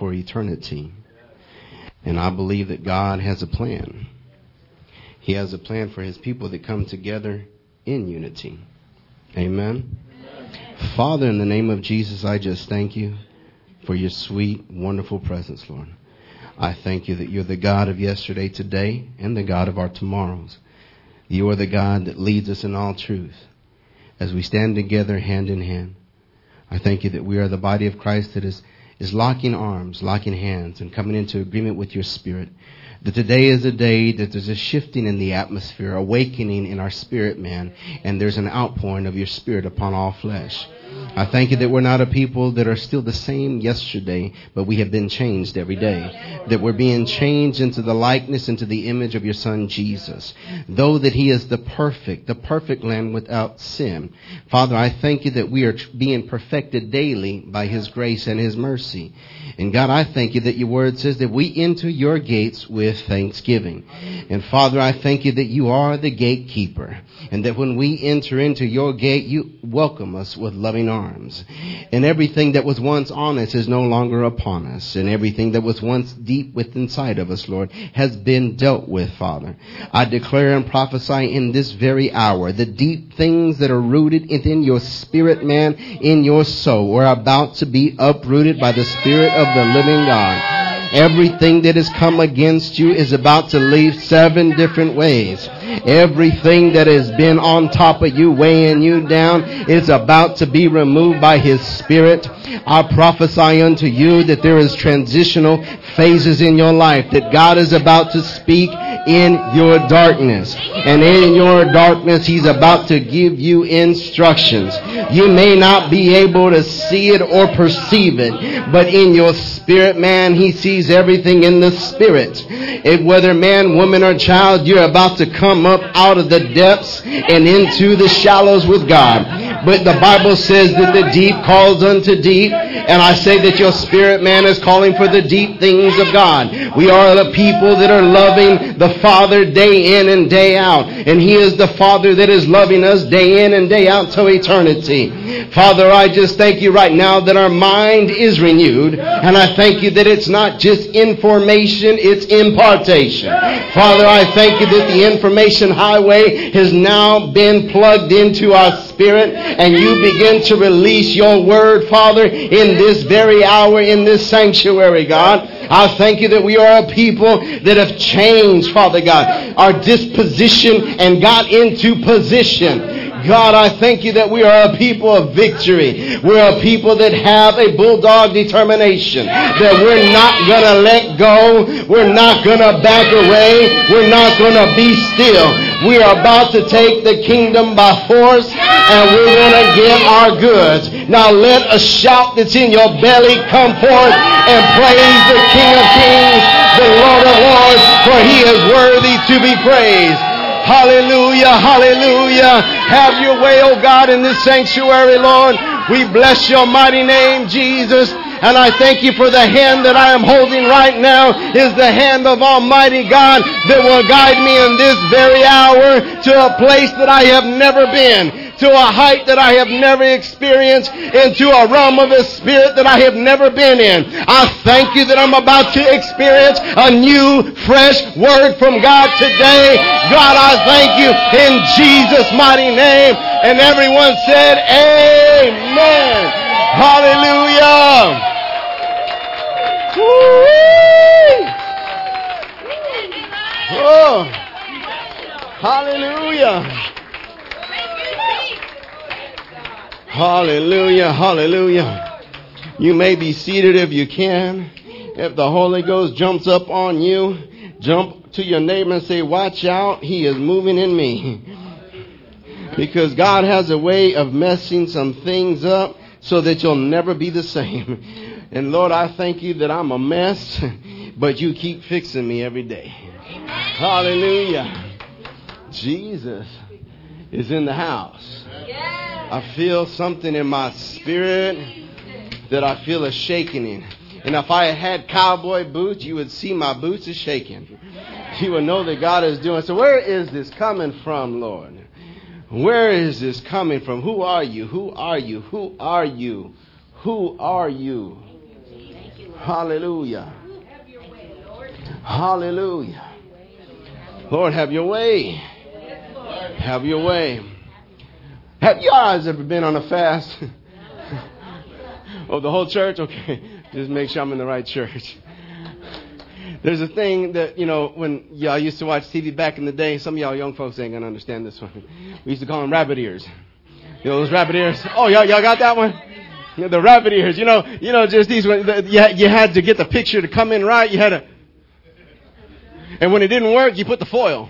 for eternity. And I believe that God has a plan. He has a plan for his people that come together in unity. Amen. Father, in the name of Jesus, I just thank you for your sweet, wonderful presence, Lord. I thank you that you're the God of yesterday, today, and the God of our tomorrows. You are the God that leads us in all truth. As we stand together hand in hand, I thank you that we are the body of Christ that is locking arms, locking hands, and coming into agreement with your Spirit. That today is a day that there's a shifting in the atmosphere, awakening in our spirit, man, and there's an outpouring of your Spirit upon all flesh. I thank you that we're not a people that are still the same yesterday, but we have been changed every day. That we're being changed into the likeness, into the image of your Son, Jesus. Though that he is the perfect Lamb without sin. Father, I thank you that we are being perfected daily by his grace and his mercy. And God, I thank you that your word says that we enter your gates with thanksgiving. And Father, I thank you that you are the gatekeeper. And that when we enter into your gate, you welcome us with loving arms. And everything that was once on us is no longer upon us. And everything that was once deep within inside of us, Lord, has been dealt with, Father. I declare and prophesy in this very hour, the deep things that are rooted within your spirit, man, in your soul, are about to be uprooted by the Spirit of the living God. Everything that has come against you is about to leave 7 different ways. Everything that has been on top of you, weighing you down, is about to be removed by his Spirit. I prophesy unto you that there is transitional phases in your life, that God is about to speak in your darkness. And in your darkness, he's about to give you instructions. You may not be able to see it or perceive it, but in your spirit, man, he sees everything in the spirit. Whether man, woman, or child, you're about to come up out of the depths and into the shallows with God. But the Bible says that the deep calls unto deep. And I say that your spirit, man, is calling for the deep things of God. We are the people that are loving the Father day in and day out. And he is the Father that is loving us day in and day out to eternity. Father, I just thank you right now that our mind is renewed. And I thank you that it's not just information, it's impartation. Father, I thank you that the information highway has now been plugged into our spirit. And you begin to release your word, Father, in this very hour, in this sanctuary, God. I thank you that we are a people that have changed, Father God, our disposition and got into position. God, I thank you that we are a people of victory. We're a people that have a bulldog determination. That we're not going to let go. We're not going to back away. We're not going to be still. We are about to take the kingdom by force, and we're going to get our goods. Now let a shout that's in your belly come forth and praise the King of Kings, the Lord of Lords, for he is worthy to be praised. Hallelujah, hallelujah. Have your way, oh God, in this sanctuary, Lord. We bless your mighty name, Jesus. And I thank you for the hand that I am holding right now is the hand of Almighty God that will guide me in this very hour to a place that I have never been, to a height that I have never experienced, into a realm of the Spirit that I have never been in. I thank you that I'm about to experience a new, fresh word from God today. God, I thank you in Jesus' mighty name. And everyone said, amen. Hallelujah. Oh, hallelujah. Hallelujah, hallelujah. You may be seated if you can. If the Holy Ghost jumps up on you, jump to your neighbor and say, watch out, he is moving in me. Because God has a way of messing some things up so that you'll never be the same. And Lord, I thank you that I'm a mess, but you keep fixing me every day. Hallelujah. Jesus is in the house. I feel something in my spirit that I feel a shaking in. And if I had cowboy boots, you would see my boots are shaking. You would know that God is doing. So where is this coming from, Lord? Where is this coming from? Who are you? Who are you? Who are you? Who are you? Hallelujah. Hallelujah. Lord, have your way. Have your way. Have you guys ever been on a fast? Oh, the whole church? Okay. Just make sure I'm in the right church. There's a thing that, when y'all used to watch TV back in the day, some of y'all young folks ain't going to understand this one. We used to call them rabbit ears. Those rabbit ears. Oh, y'all got that one? The rabbit ears. Just these ones. You had to get the picture to come in right. You had to. And when it didn't work, you put the foil.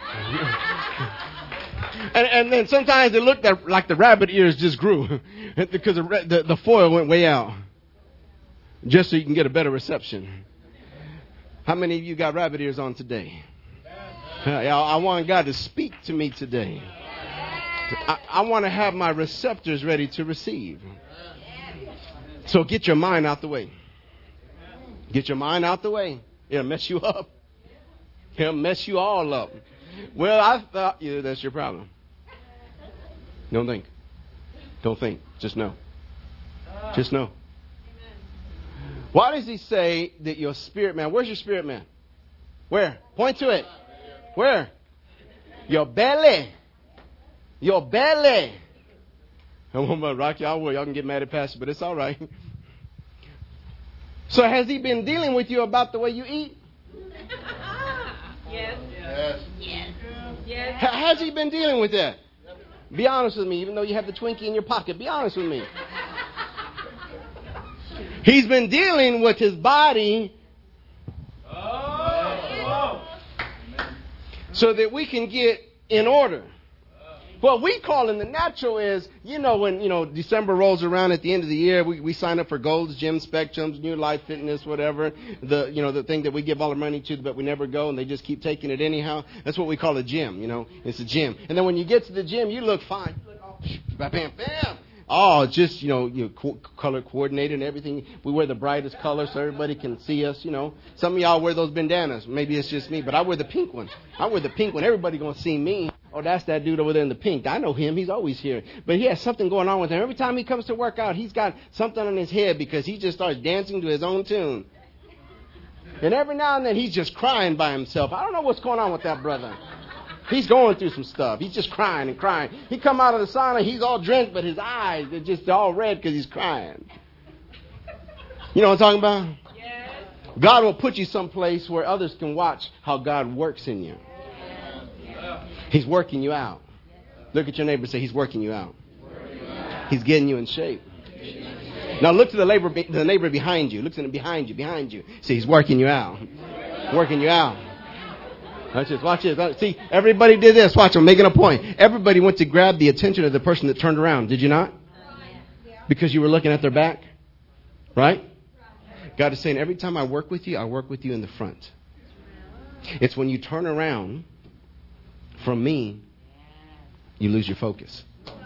And then sometimes it looked like the rabbit ears just grew because the foil went way out. Just so you can get a better reception. How many of you got rabbit ears on today? I want God to speak to me today. I want to have my receptors ready to receive. So get your mind out the way. Get your mind out the way. It'll mess you up. It'll mess you all up. Well, I thought that's your problem. Don't think. Don't think. Just know. Just know. Why does he say that your spirit man? Where's your spirit man? Where? Point to it. Where? Your belly. Your belly. I won't rock y'all where y'all can get mad at Pastor, but it's all right. So has he been dealing with you about the way you eat? Yes. Yes. Yes. Has he been dealing with that? Be honest with me, even though you have the Twinkie in your pocket. Be honest with me. He's been dealing with his body so that we can get in order. What we call in the natural is, when, December rolls around at the end of the year, we sign up for Gold's Gym, Spectrums, New Life Fitness, whatever. The thing that we give all our money to, but we never go, and they just keep taking it anyhow. That's what we call a gym, It's a gym. And then when you get to the gym, you look fine. You look all, bam, bam. Oh, just, color coordinated and everything. We wear the brightest color so everybody can see us, Some of y'all wear those bandanas. Maybe it's just me, but I wear the pink one. Everybody going to see me. Oh, that's that dude over there in the pink. I know him. He's always here. But he has something going on with him. Every time he comes to work out, he's got something on his head because he just starts dancing to his own tune. And every now and then he's just crying by himself. I don't know what's going on with that brother. He's going through some stuff. He's just crying and crying. He come out of the sauna, he's all drenched, but his eyes, they're just all red because he's crying. You know what I'm talking about? Yes. God will put you someplace where others can watch how God works in you. He's working you out. Look at your neighbor and say, he's working you out. He's getting you in shape. Now look to the neighbor behind you. Look to him behind you. See, he's working you out. Working you out. Watch this. See, everybody did this. Watch, I'm making a point. Everybody went to grab the attention of the person that turned around. Did you not? Because you were looking at their back. Right? God is saying, every time I work with you in the front. It's when you turn around from me, you lose your focus.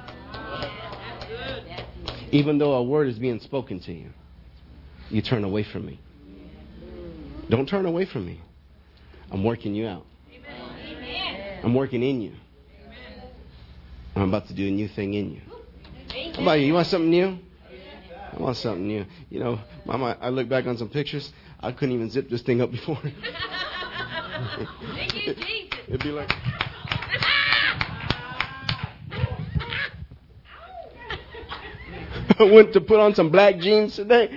Even though a word is being spoken to you, you turn away from me. Don't turn away from me. I'm working you out. I'm working in you. I'm about to do a new thing in you. How about you? You want something new? I want something new. Mama, I look back on some pictures. I couldn't even zip this thing up before. It'd be like... I went to put on some black jeans today.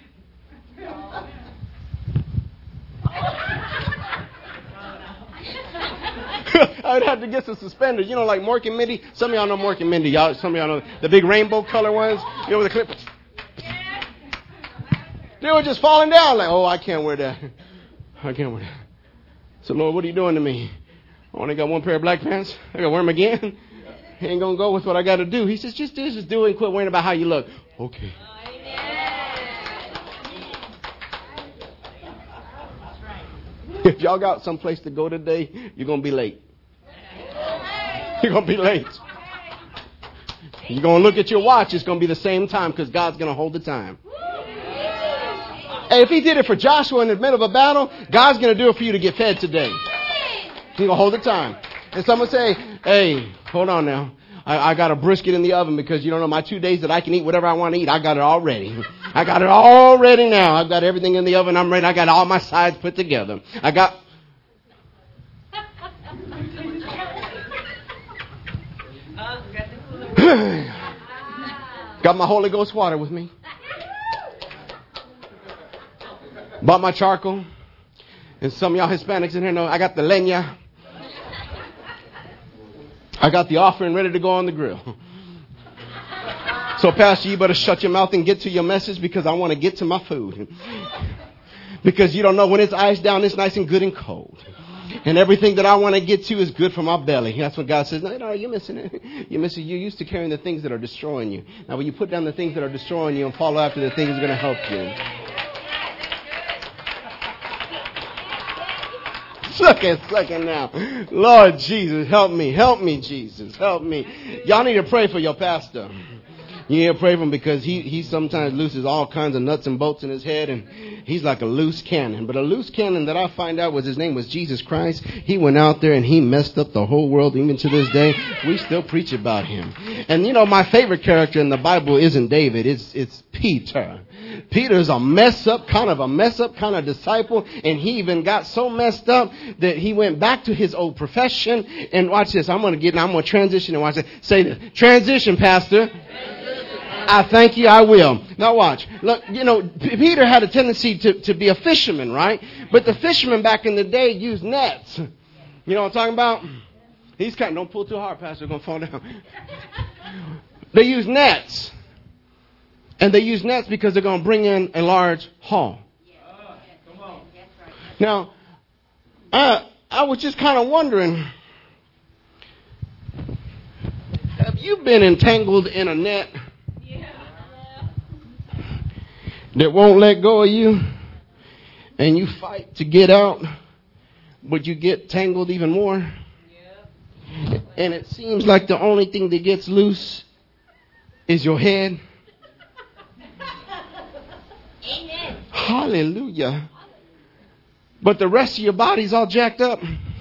I'd have to get some suspenders, like Mork and Mindy. Some of y'all know Mork and Mindy. Some of y'all know the big rainbow color ones. With the clip. They were just falling down. Like, oh, I can't wear that. So, Lord, what are you doing to me? I only got one pair of black pants. I got to wear them again. He ain't going to go with what I got to do. He says, just do it and quit worrying about how you look. Okay. If y'all got someplace to go today, you're going to be late. You're going to be late. You're going to look at your watch. It's going to be the same time because God's going to hold the time. Hey, if he did it for Joshua in the middle of a battle, God's going to do it for you to get fed today. He's going to hold the time. And someone say, hey, hold on now. I got a brisket in the oven because, you don't know, my 2 days that I can eat whatever I want to eat, I got it already. I got it all ready now. I've got everything in the oven. I'm ready. I got all my sides put together. I got... Got my Holy Ghost water with me. Bought my charcoal. And some of y'all Hispanics in here know I got the leña. I got the offering ready to go on the grill. So, Pastor, you better shut your mouth and get to your message because I want to get to my food. Because you don't know when it's iced down, it's nice and good and cold. And everything that I want to get to is good for my belly. That's what God says. No, you're missing it. You're missing. You're used to carrying the things that are destroying you. Now, when you put down the things that are destroying you and follow after the things that are going to help you. Suck it now. Lord Jesus, help me. Help me, Jesus. Help me. Y'all need to pray for your pastor. You need to pray for him because he sometimes loses all kinds of nuts and bolts in his head, and he's like a loose cannon. But a loose cannon that I find out was his name was Jesus Christ. He went out there and he messed up the whole world. Even to this day, we still preach about him. And you know, my favorite character in the Bible isn't David. It's Peter. Peter's a mess up kind of disciple, and he even got so messed up that he went back to his old profession. And watch this. I'm going to transition and watch this. Say this. Transition, Pastor. I thank you, I will. Now watch. Look, you know, Peter had a tendency to be a fisherman, right? But the fishermen back in the day used nets. You know what I'm talking about? He's kind of, don't pull too hard, Pastor, you're going to fall down. They use nets. And they use nets because they're going to bring in a large haul. Now, I was just kind of wondering, have you been entangled in a net that won't let go of you, and you fight to get out, but you get tangled even more? And it seems like the only thing that gets loose is your head. Amen. Hallelujah. But the rest of your body's all jacked up.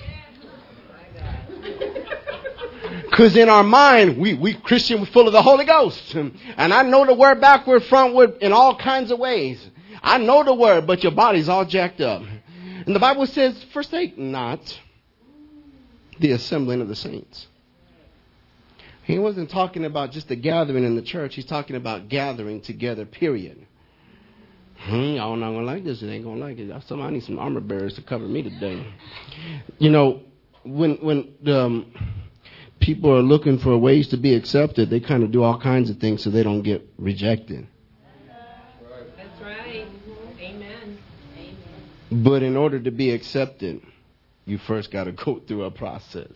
Because in our mind, we Christian, we're full of the Holy Ghost. And I know the word backward, frontward, in all kinds of ways. I know the word, but your body's all jacked up. And the Bible says, forsake not the assembling of the saints. He wasn't talking about just the gathering in the church. He's talking about gathering together, period. Y'all not going to like this. It ain't going to like it. I need some armor bearers to cover me today. You know, when people are looking for ways to be accepted, they kind of do all kinds of things so they don't get rejected. That's right. Amen. But in order to be accepted, you first got to go through a process.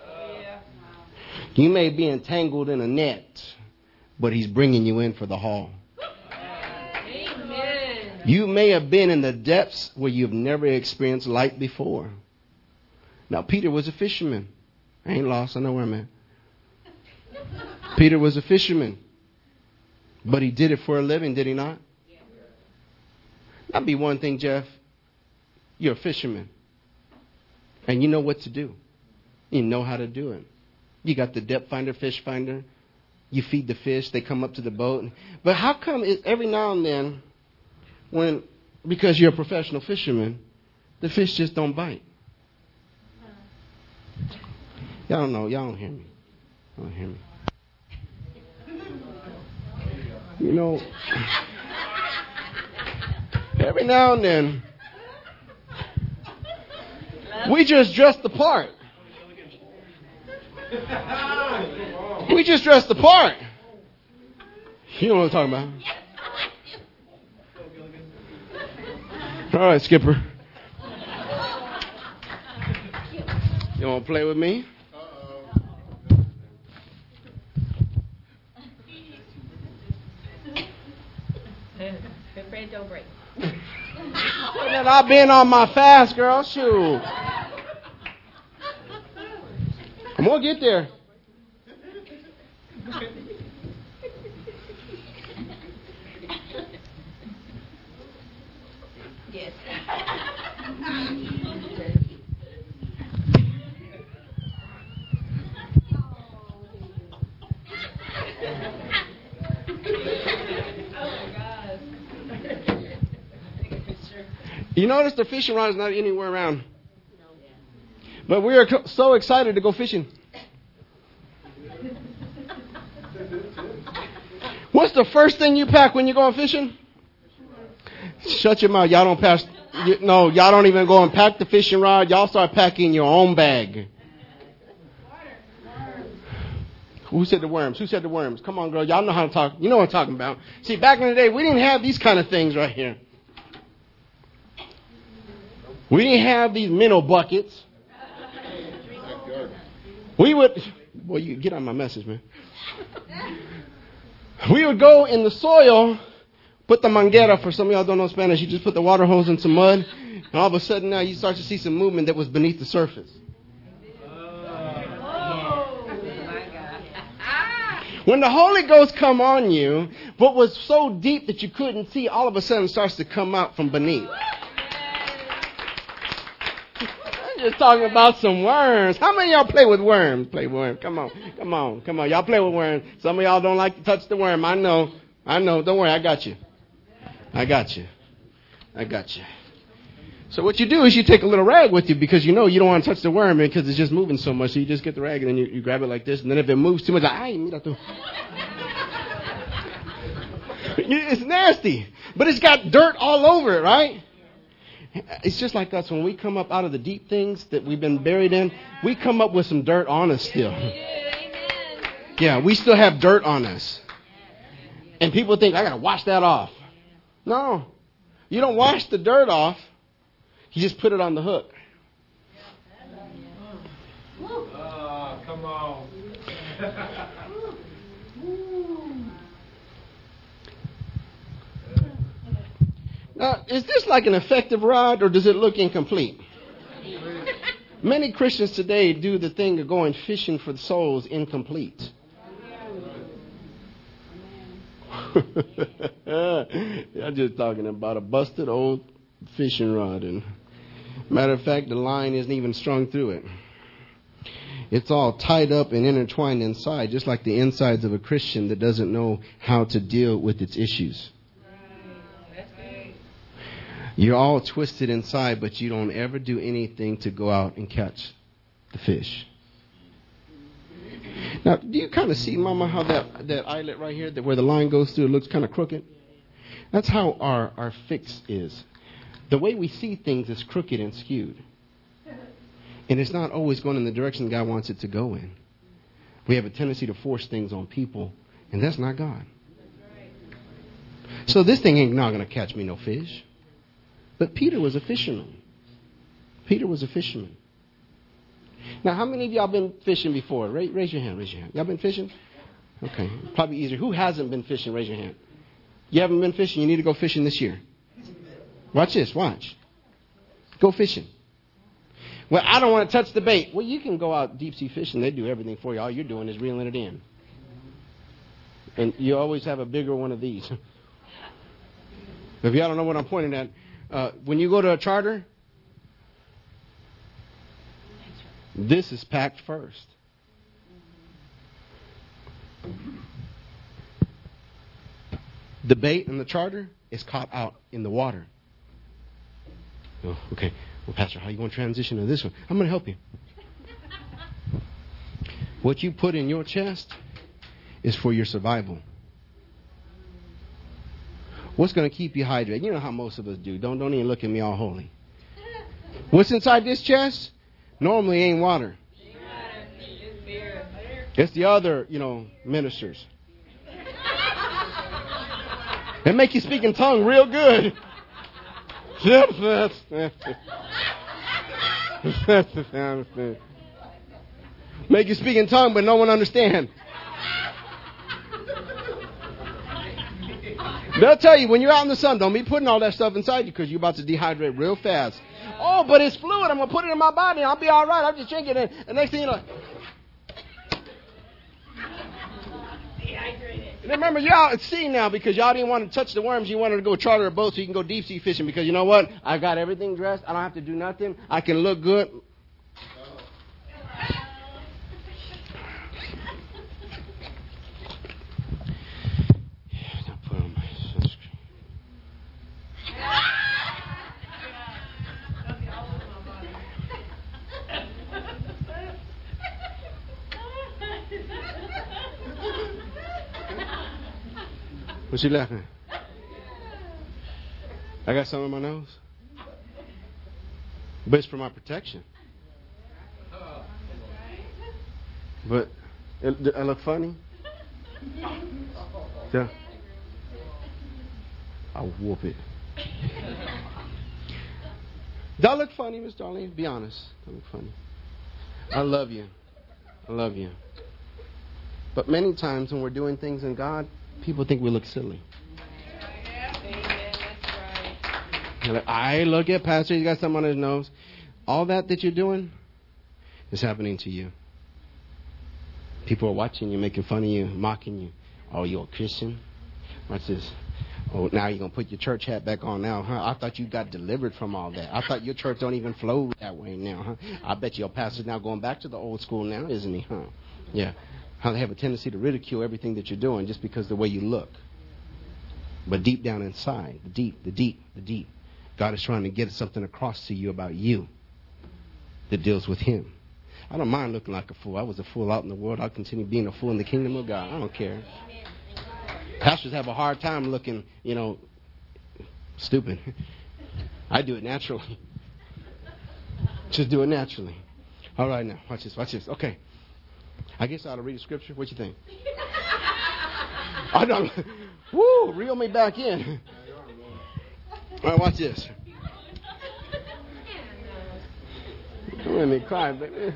You may be entangled in a net, but he's bringing you in for the haul. Amen. You may have been in the depths where you've never experienced light before. Now, Peter was a fisherman. I ain't lost. I know where I'm at. Peter was a fisherman. But he did it for a living, did he not? That'd be one thing, Jeff. You're a fisherman. And you know what to do. You know how to do it. You got the depth finder, fish finder. You feed the fish. They come up to the boat. But how come every now and then, because you're a professional fisherman, the fish just don't bite? Y'all don't know. Y'all don't hear me. Y'all don't hear me. You know, every now and then, we just dress the part. We just dress the part. You know what I'm talking about. All right, Skipper. You want to play with me? Afraid don't break. And I've been on my fast, girl. Shoot. I'm going to get there. Yes. You notice the fishing rod is not anywhere around. But we are so excited to go fishing. What's the first thing you pack when you go fishing? Shut your mouth. Y'all don't pass. No, y'all don't even go and pack the fishing rod. Y'all start packing your own bag. Who said the worms? Who said the worms? Come on, girl. Y'all know how to talk. You know what I'm talking about. See, back in the day, we didn't have these kind of things right here. We didn't have these minnow buckets. We would... Boy, you get on my message, man. We would go in the soil, put the manguera. For some of y'all don't know Spanish, you just put the water hose in some mud, and all of a sudden now you start to see some movement that was beneath the surface. When the Holy Ghost come on you, what was so deep that you couldn't see, all of a sudden starts to come out from beneath. I'm just talking about some worms. How many of y'all play with worms? Play with worms. Come on. Y'all play with worms. Some of y'all don't like to touch the worm. I know. Don't worry. I got you. So what you do is you take a little rag with you because you know you don't want to touch the worm because it's just moving so much. So you just get the rag and then you grab it like this. And then if it moves too much, it's nasty. But it's got dirt all over it, right? It's just like us. When we come up out of the deep things that we've been buried in, we come up with some dirt on us still. Yeah, we still have dirt on us. And people think, I got to wash that off. No, you don't wash the dirt off. You just put it on the hook. Come on. Now, is this like an effective rod or does it look incomplete? Many Christians today do the thing of going fishing for the souls incomplete. I'm just talking about a busted old fishing rod. And matter of fact, the line isn't even strung through it. It's all tied up and intertwined inside, just like the insides of a Christian that doesn't know how to deal with its issues. You're all twisted inside, but you don't ever do anything to go out and catch the fish. Now, do you kind of see, Mama, how that eyelet right here, where the line goes through, it looks kind of crooked? That's how our fix is. The way we see things is crooked and skewed. And it's not always going in the direction God wants it to go in. We have a tendency to force things on people, and that's not God. So this thing ain't not going to catch me no fish. But Peter was a fisherman. Now, how many of y'all been fishing before? Raise your hand. Y'all been fishing? Okay. Probably easier. Who hasn't been fishing? Raise your hand. You haven't been fishing? You need to go fishing this year. Watch this. Watch. Go fishing. Well, I don't want to touch the bait. Well, you can go out deep sea fishing. They do everything for you. All you're doing is reeling it in. And you always have a bigger one of these. If y'all don't know what I'm pointing at, when you go to a charter, this is packed first. The bait in the charter is caught out in the water. Oh, okay. Well, Pastor, how you going to transition to this one? I'm going to help you. What you put in your chest is for your survival. What's going to keep you hydrated? You know how most of us do. Don't even look at me all holy. What's inside this chest? Normally ain't water. It's the other, ministers. They make you speak in tongue real good. Make you speak in tongue, but no one understand. They'll tell you when you're out in the sun, don't be putting all that stuff inside you because you're about to dehydrate real fast. Oh, but it's fluid. I'm going to put it in my body. I'll be all right. I'll just drink it. And the next thing you know. Remember, y'all at sea now because y'all didn't want to touch the worms. You wanted to go charter a boat so you can go deep sea fishing because you know what? I got everything dressed. I don't have to do nothing. I can look good. What you laughing? I got something on my nose. But it's for my protection. But I look funny. Yeah. I'll whoop it. Do I look funny, Miss Darlene? Be honest. I look funny. I love you. I love you. But many times when we're doing things in God, people think we look silly. I look at Pastor, he's got something on his nose. All that you're doing is happening to you. People are watching you, making fun of you, mocking you. Oh, you're a Christian? Watch this. Oh, now you're going to put your church hat back on now, huh? I thought you got delivered from all that. I thought your church don't even flow that way now, huh? I bet your pastor's now going back to the old school now, isn't he, huh? Yeah. How they have a tendency to ridicule everything that you're doing just because of the way you look. But deep down inside, the deep, God is trying to get something across to you about you that deals with Him. I don't mind looking like a fool. I was a fool out in the world. I'll continue being a fool in the kingdom of God. I don't care. Pastors have a hard time looking, stupid. I do it naturally. Just do it naturally. All right, now, watch this. Okay. I guess I ought to read the scripture. What you think? I don't. Woo, reel me back in. All right, watch this. Don't let me cry, baby.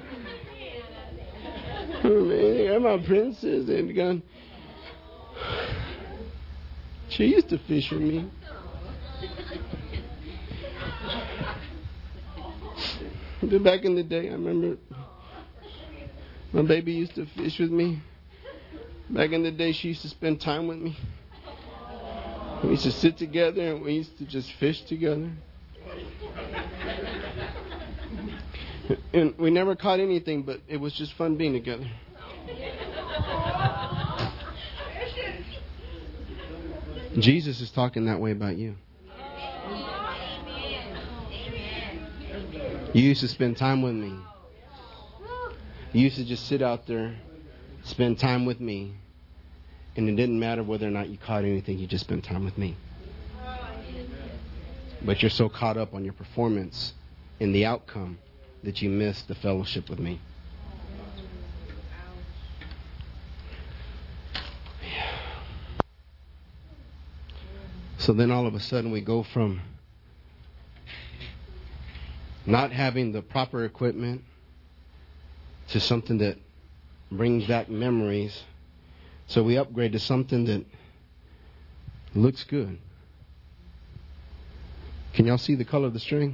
Oh, man, I'm my princess and gun. She used to fish with me. But back in the day, I remember my baby used to fish with me. Back in the day, she used to spend time with me. We used to sit together and we used to just fish together. And we never caught anything, but it was just fun being together. Jesus is talking that way about you. You used to spend time with me. You used to just sit out there, spend time with me, and it didn't matter whether or not you caught anything, you just spent time with me. But you're so caught up on your performance and the outcome that you miss the fellowship with me. So then all of a sudden we go from not having the proper equipment to something that brings back memories. So we upgrade to something that looks good. Can y'all see the color of the string?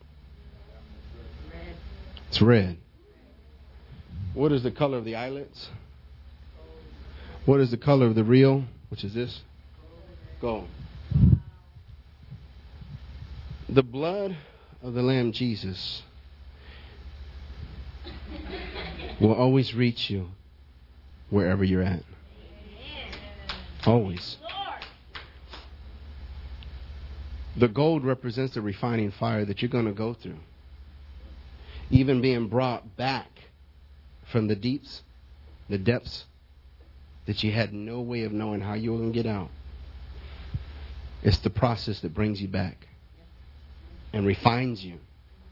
It's red. What is the color of the eyelets? What is the color of the reel? Which is this? Gold. The blood of the Lamb Jesus will always reach you wherever you're at. Always. The gold represents the refining fire that you're going to go through. Even being brought back from the depths that you had no way of knowing how you were going to get out. It's the process that brings you back and refines you.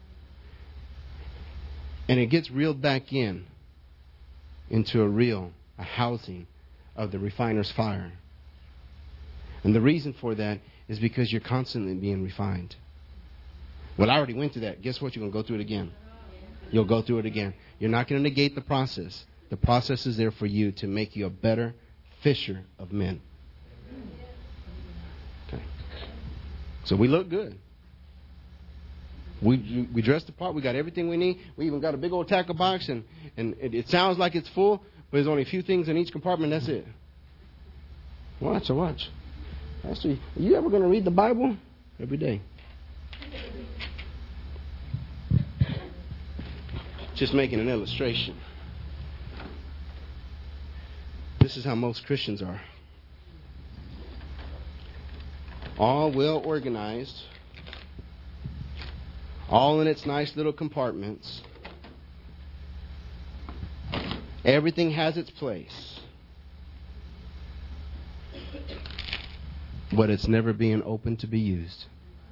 And it gets reeled back into a housing of the refiner's fire. And the reason for that is because you're constantly being refined. Well, I already went through that. Guess what? You're going to go through it again. You'll go through it again. You're not going to negate the process. The process is there for you to make you a better fisher of men. Okay. So we look good. We dressed the part. We got everything we need. We even got a big old tackle box, and it sounds like it's full, but there's only a few things in each compartment. That's it. Watch. Pastor, are you ever going to read the Bible? Every day. Just making an illustration. This is how most Christians are. All well organized. All in its nice little compartments. Everything has its place. but it's never being open to be used.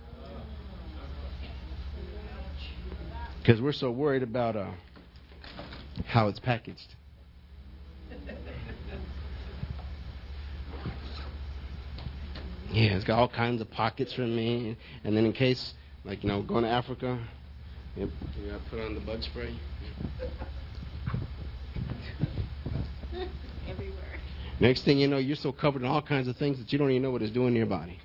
Because we're so worried about how it's packaged. Yeah, it's got all kinds of pockets for me. And then in case, like, going to Africa, you got to put on the bug spray. Everywhere. Next thing you know, you're so covered in all kinds of things that you don't even know what it's doing to your body.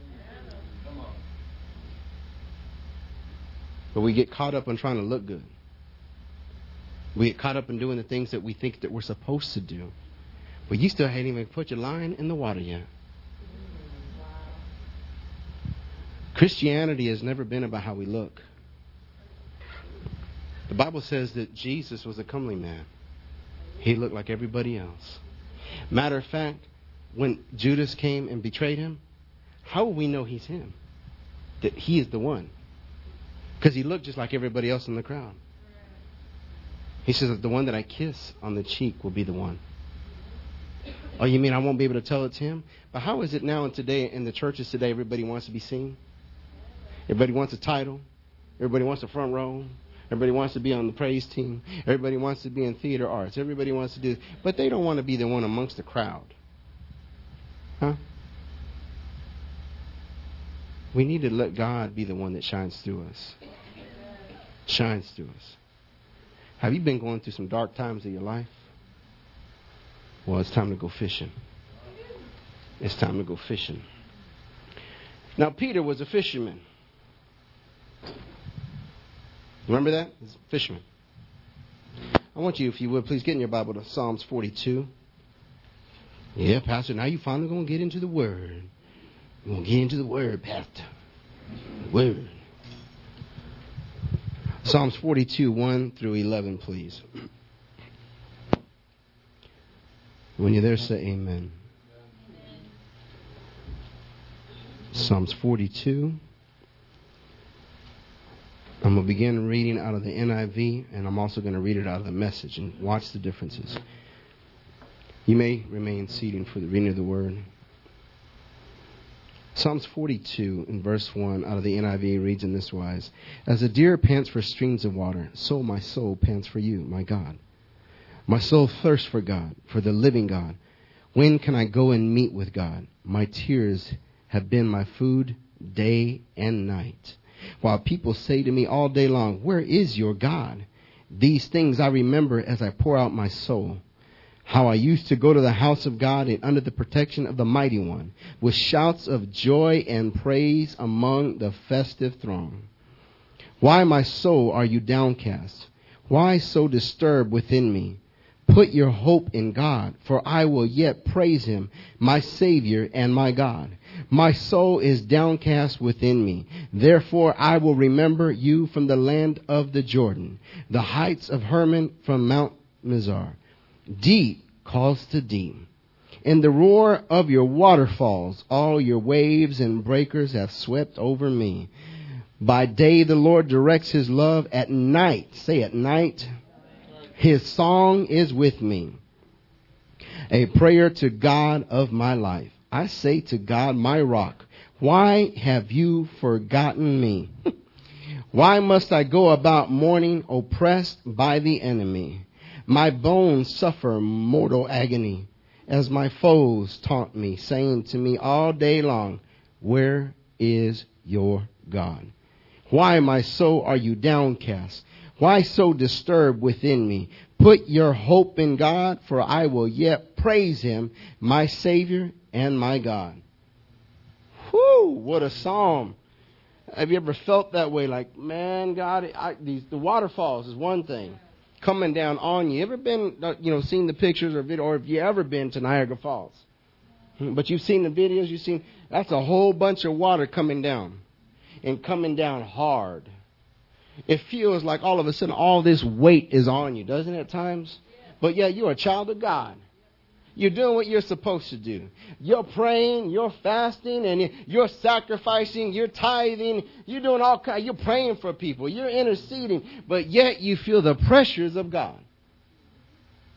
But we get caught up on trying to look good. We get caught up in doing the things that we think that we're supposed to do. But you still haven't even put your line in the water yet. Christianity has never been about how we look. The Bible says that Jesus was a comely man. He looked like everybody else. Matter of fact, when Judas came and betrayed him, how will we know he's him? That he is the one. Because he looked just like everybody else in the crowd. He says that the one that I kiss on the cheek will be the one. Oh, you mean I won't be able to tell it's him? But how is it now and today in the churches today everybody wants to be seen? Everybody wants a title. Everybody wants a front row. Everybody wants to be on the praise team. Everybody wants to be in theater arts. Everybody wants to do, but they don't want to be the one amongst the crowd. Huh? We need to let God be the one that shines through us. Shines through us. Have you been going through some dark times of your life? Well, it's time to go fishing. It's time to go fishing. Now, Peter was a fisherman. Remember that? He's a fisherman. I want you, if you would, please get in your Bible to Psalms 42. Yeah, Pastor, now you finally going to get into the Word. You're going to get into the Word, Pastor. Word. Psalms 42, 1 through 11, please. When you're there, say amen. Psalms 42. I'm going to begin reading out of the NIV, and I'm also going to read it out of the Message, and watch the differences. You may remain seated for the reading of the Word. Psalms 42 in verse 1 out of the NIV reads in this wise: As a deer pants for streams of water, so my soul pants for you, my God. My soul thirsts for God, for the living God. When can I go and meet with God? My tears have been my food day and night. While people say to me all day long, where is your God? These things I remember as I pour out my soul. How I used to go to the house of God and under the protection of the Mighty One, with shouts of joy and praise among the festive throng. Why, my soul, are you downcast? Why so disturbed within me? Put your hope in God, for I will yet praise him, my Savior and my God. My soul is downcast within me. Therefore I will remember you from the land of the Jordan, the heights of Hermon from Mount Mizar. Deep calls to deep. In the roar of your waterfalls, all your waves and breakers have swept over me. By day the Lord directs his love. At night, say at night, his song is with me. A prayer to God of my life. I say to God, my rock, why have you forgotten me? Why must I go about mourning, oppressed by the enemy? My bones suffer mortal agony as my foes taunt me, saying to me all day long, where is your God? Why, my soul, are you downcast? Why so disturbed within me? Put your hope in God, for I will yet praise him, my Savior and my God. Whoo, what a psalm. Have you ever felt that way? Like, man, God, the waterfalls is one thing. Coming down on you. Ever been, seen the pictures or video, or have you ever been to Niagara Falls? But you've seen the videos, that's a whole bunch of water coming down. And coming down hard. It feels like all of a sudden all this weight is on you, doesn't it at times? But yeah, you're a child of God. You're doing what you're supposed to do. You're praying, you're fasting, and you're sacrificing, you're tithing, you're doing all kinds. You're praying for people, you're interceding, but yet you feel the pressures of God.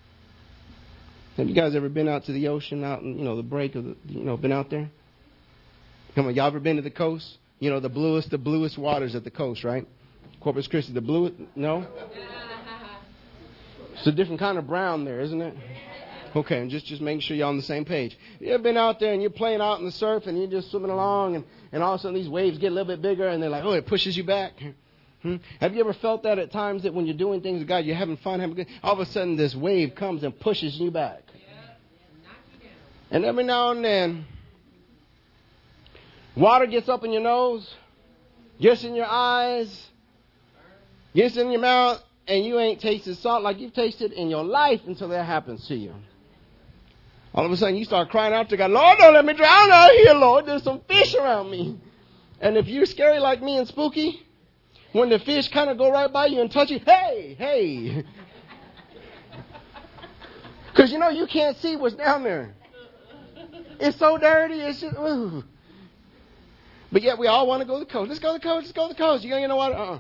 Have you guys ever been out to the ocean, out in, the break of been out there? Come on, y'all ever been to the coast? You know, the bluest waters at the coast, right? Corpus Christi, the bluest? No? It's a different kind of brown there, isn't it? Okay, and just making sure you're on the same page. You ever been out there and you're playing out in the surf and you're just swimming along and all of a sudden these waves get a little bit bigger and they're like, oh, it pushes you back? Have you ever felt that at times that when you're doing things with God, you're having fun, all of a sudden this wave comes and pushes you back? And every now and then, water gets up in your nose, gets in your eyes, gets in your mouth, and you ain't tasted salt like you've tasted in your life until that happens to you. All of a sudden, you start crying out to God, Lord, don't let me drown out here, Lord. There's some fish around me. And if you're scary like me and spooky, when the fish kind of go right by you and touch you, hey. Because, you know, you can't see what's down there. It's so dirty. It's just, ooh. But yet we all want to go to the coast. Let's go to the coast. Let's go to the coast. You going to get no water?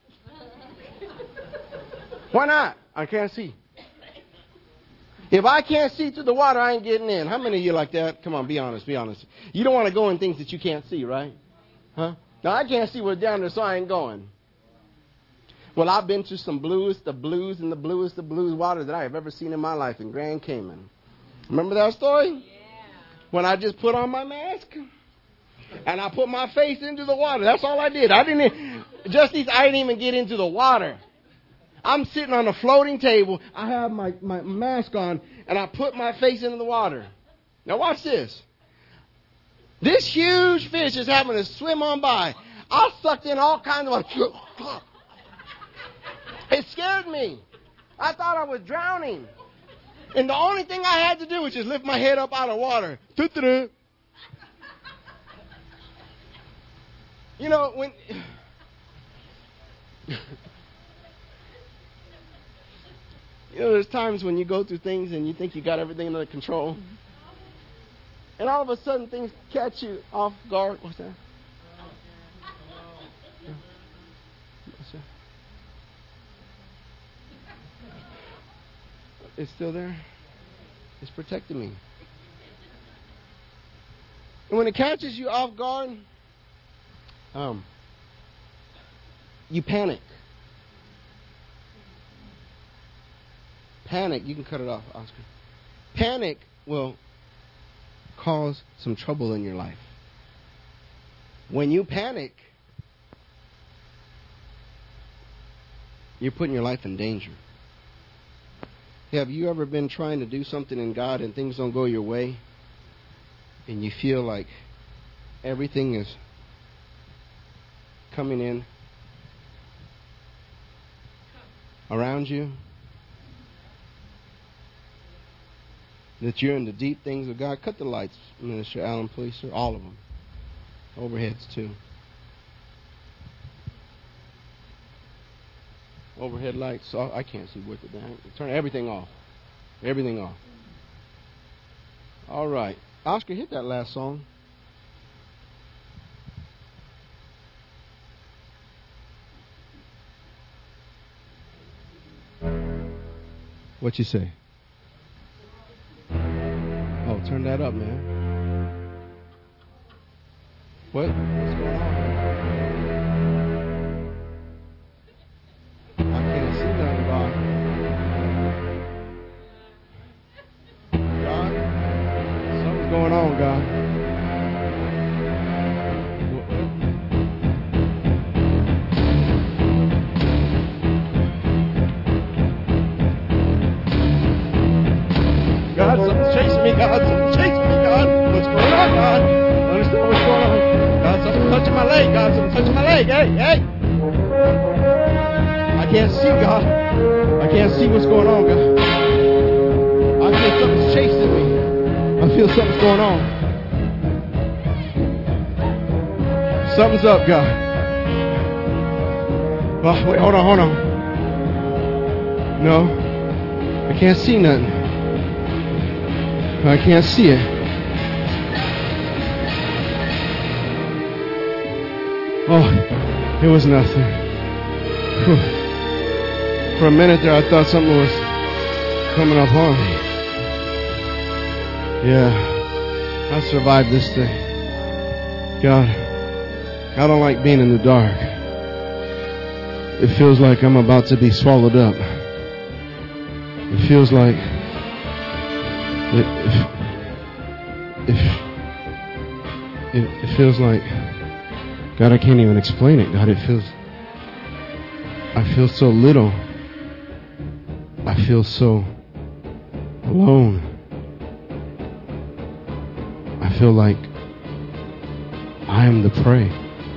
Why not? I can't see. If I can't see through the water, I ain't getting in. How many of you like that? Come on, be honest. Be honest. You don't want to go in things that you can't see, right? Huh? Now, I can't see what's down there, so I ain't going. Well, I've been to some the bluest water that I have ever seen in my life in Grand Cayman. Remember that story? Yeah. When I just put on my mask and I put my face into the water. That's all I did. I didn't even get into the water. I'm sitting on a floating table. I have my mask on, and I put my face into the water. Now watch this. This huge fish is having to swim on by. I sucked in all kinds of... It scared me. I thought I was drowning. And the only thing I had to do was just lift my head up out of water. You know, when... You know, there's times when you go through things and you think you got everything under control. And all of a sudden things catch you off guard. What's that? What's that? It's still there. It's protecting me. And when it catches you off guard, you panic. Panic, you can cut it off, Oscar. Panic will cause some trouble in your life. When you panic, you're putting your life in danger. Have you ever been trying to do something in God and things don't go your way? And you feel like everything is coming in around you? That you're in the deep things of God? Cut the lights, Minister Allen, please, sir. All of them. Overheads, too. Overhead lights. Oh, I can't see with it. Turn everything off. Everything off. All right. Oscar, hit that last song. What you say? Oh, turn that up, man. What's going on? I can't see nothing, God. God, something's going on, God. God, something's chasing me, God. Something's chasing me, God. What's going on, God? I understand what's going on. God, something's touching my leg, God. Something's touching my leg. Hey. I can't see, God. I can't see what's going on, God. I feel something's chasing me. I feel something's going on. Something's up, God. Oh, wait, hold on. No. I can't see nothing. I can't see it. Oh, it was nothing. Whew. For a minute there, I thought something was coming up on me. Yeah, I survived this thing. God, I don't like being in the dark. It feels like I'm about to be swallowed up. It feels like it feels like, God, I can't even explain it. God, I feel so little. I feel so alone. I feel like I am the prey.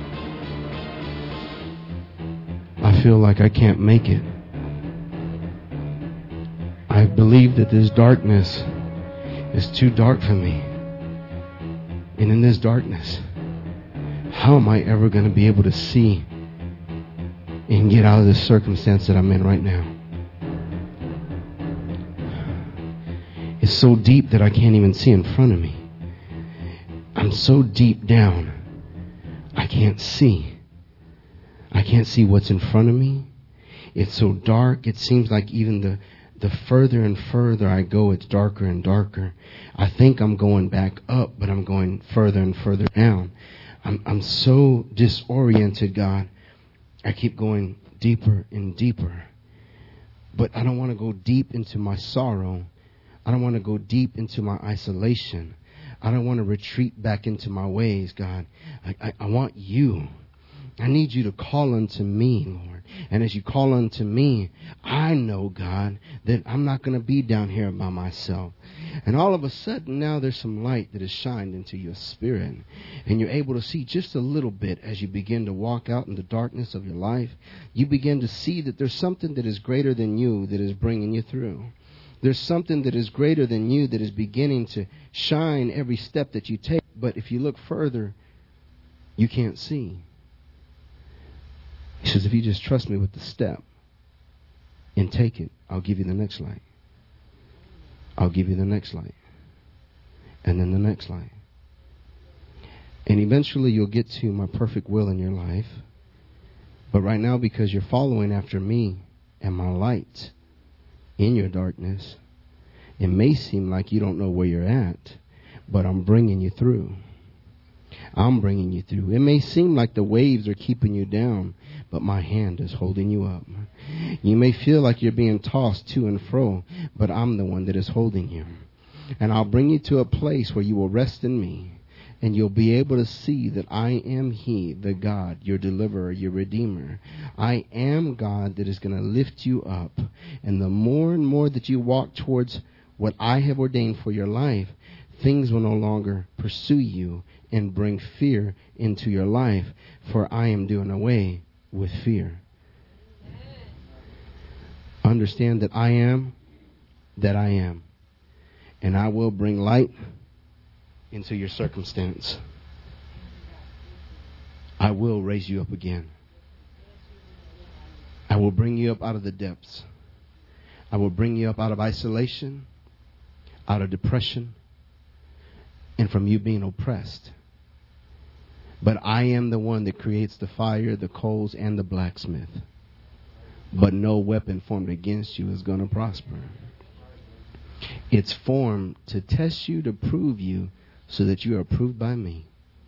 I feel like I can't make it. I believe that this darkness is too dark for me. And in this darkness, how am I ever going to be able to see and get out of this circumstance that I'm in right now? It's so deep that I can't even see in front of me. I'm so deep down, I can't see. I can't see what's in front of me. It's so dark. It seems like even the further and further I go, it's darker and darker. I think I'm going back up, but I'm going further and further down. I'm so disoriented, God. I keep going deeper and deeper. But I don't want to go deep into my sorrow. I don't want to go deep into my isolation. I don't want to retreat back into my ways, God. I want you. I need you to call unto me, Lord. And as you call unto me, I know, God, that I'm not going to be down here by myself. And all of a sudden, now there's some light that is shined into your spirit. And you're able to see just a little bit as you begin to walk out in the darkness of your life. You begin to see that there's something that is greater than you that is bringing you through. There's something that is greater than you that is beginning to shine every step that you take. But if you look further, you can't see. He says, if you just trust me with the step and take it, I'll give you the next light. I'll give you the next light. And then the next light. And eventually you'll get to my perfect will in your life. But right now, because you're following after me and my light in your darkness, it may seem like you don't know where you're at, but I'm bringing you through. I'm bringing you through. It may seem like the waves are keeping you down, but my hand is holding you up. You may feel like you're being tossed to and fro, but I'm the one that is holding you. And I'll bring you to a place where you will rest in me, and you'll be able to see that I am He, the God, your deliverer, your redeemer. I am God that is going to lift you up. And the more and more that you walk towards what I have ordained for your life, things will no longer pursue you and bring fear into your life, for I am doing away with fear. Understand that I am that I am. And I will bring light into your circumstance. I will raise you up again. I will bring you up out of the depths. I will bring you up out of isolation, out of depression, and from you being oppressed. But I am the one that creates the fire, the coals, and the blacksmith. But no weapon formed against you is going to prosper. It's formed to test you, to prove you, so that you are approved by me.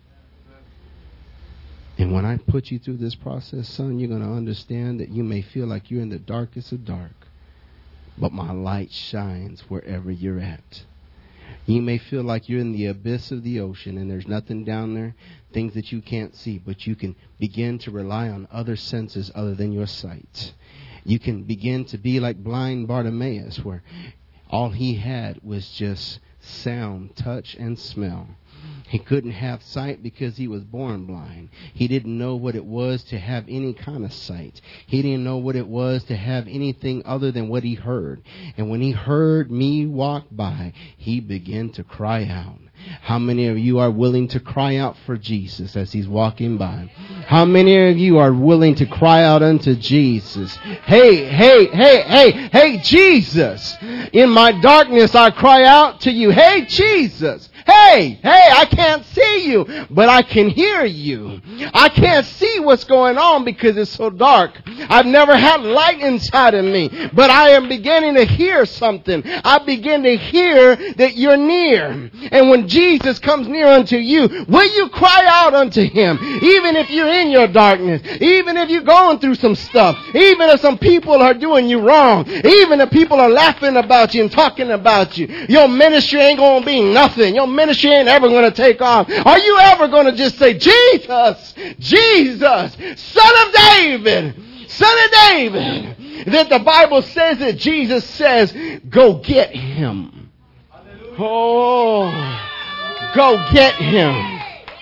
And when I put you through this process, son, you're going to understand that you may feel like you're in the darkest of dark, but my light shines wherever you're at. You may feel like you're in the abyss of the ocean and there's nothing down there, things that you can't see, but you can begin to rely on other senses other than your sight. You can begin to be like blind Bartimaeus, where all he had was just sound, touch, and smell. He couldn't have sight because he was born blind. He didn't know what it was to have any kind of sight. He didn't know what it was to have anything other than what he heard. And when he heard me walk by, he began to cry out. How many of you are willing to cry out for Jesus as he's walking by? How many of you are willing to cry out unto Jesus? Hey, Jesus! In my darkness I cry out to you. Hey, Jesus! Hey, I can't see you, but I can hear you. I can't see what's going on because it's so dark. I've never had light inside of me, but I am beginning to hear something. I begin to hear that you're near. And when Jesus comes near unto you, will you cry out unto him? Even if you're in your darkness, even if you're going through some stuff, even if some people are doing you wrong, even if people are laughing about you and talking about you, your ministry ain't going to be nothing. Your ministry ain't ever going to take off. Are you ever going to just say, Jesus, Jesus, Son of David, Son of David? That the Bible says that Jesus says, go get him. Oh, go get him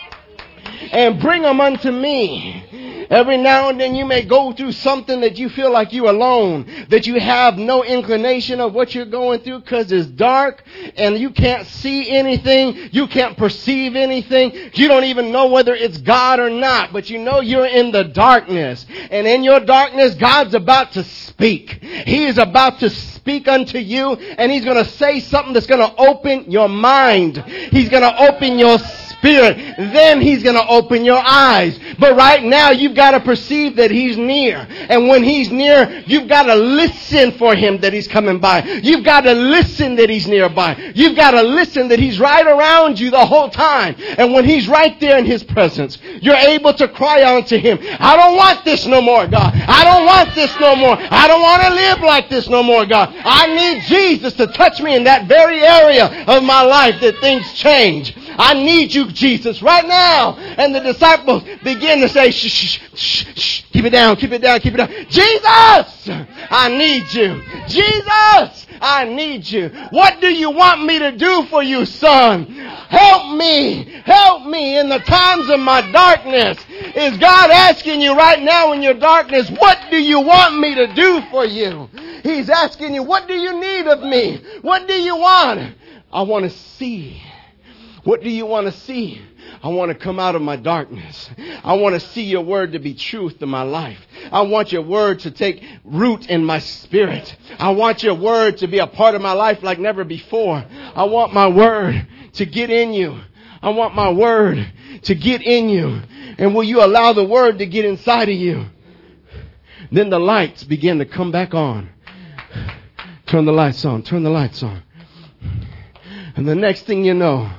and bring him unto me. Every now and then you may go through something that you feel like you're alone, that you have no inclination of what you're going through because it's dark and you can't see anything. You can't perceive anything. You don't even know whether it's God or not, but you know you're in the darkness. And in your darkness, God's about to speak. He is about to speak unto you, and he's going to say something that's going to open your mind. He's going to open your spirit. Then he's going to open your eyes. But right now, you've got to perceive that he's near. And when he's near, you've got to listen for him that he's coming by. You've got to listen that he's nearby. You've got to listen that he's right around you the whole time. And when he's right there in his presence, you're able to cry out to him. I don't want this no more, God. I don't want this no more. I don't want to live like this no more, God. I need Jesus to touch me in that very area of my life that things change. I need you, Jesus, right now. And the disciples begin to say, shh, shh, shh, shh, keep it down, keep it down, keep it down. Jesus, I need you. Jesus, I need you. What do you want me to do for you, son? Help me in the times of my darkness. Is God asking you right now in your darkness, what do you want me to do for you? He's asking you, what do you need of me? What do you want? I want to see. What do you want to see? I want to come out of my darkness. I want to see your word to be truth in my life. I want your word to take root in my spirit. I want your word to be a part of my life like never before. I want my word to get in you. I want my word to get in you. And will you allow the word to get inside of you? Then the lights begin to come back on. Turn the lights on. Turn the lights on. And the next thing you know,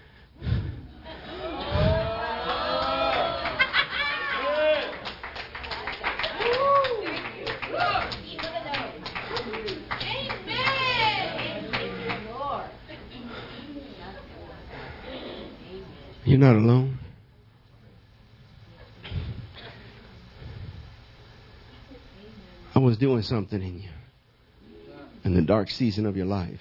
you're not alone. I was doing something in you in the dark season of your life.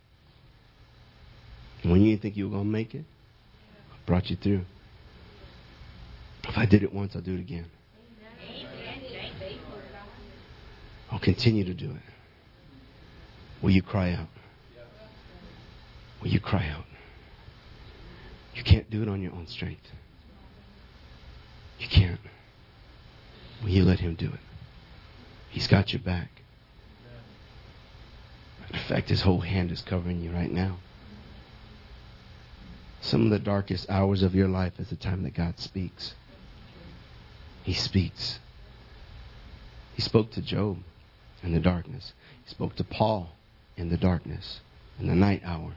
When you didn't think you were going to make it, I brought you through. If I did it once, I'll do it again. I'll continue to do it. Will you cry out? Will you cry out? You can't do it on your own strength. You can't. Will you let him do it? He's got your back. In fact, his whole hand is covering you right now. Some of the darkest hours of your life is the time that God speaks. He speaks. He spoke to Job in the darkness. He spoke to Paul in the darkness, in the night hour.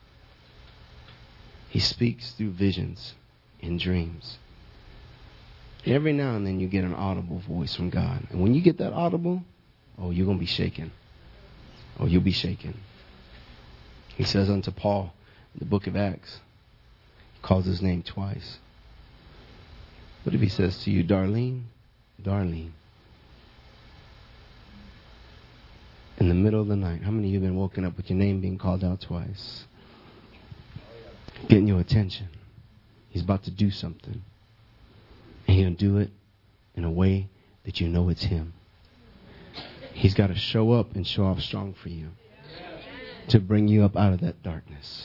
He speaks through visions and dreams. Every now and then you get an audible voice from God. And when you get that audible, oh, you're going to be shaken. Oh, you'll be shaken. He says unto Paul in the book of Acts, he calls his name twice. What if he says to you, Darlene, Darlene? In the middle of the night, how many of you have been woken up with your name being called out twice? Getting your attention. He's about to do something. And he'll do it in a way that you know it's him. He's got to show up and show off strong for you to bring you up out of that darkness.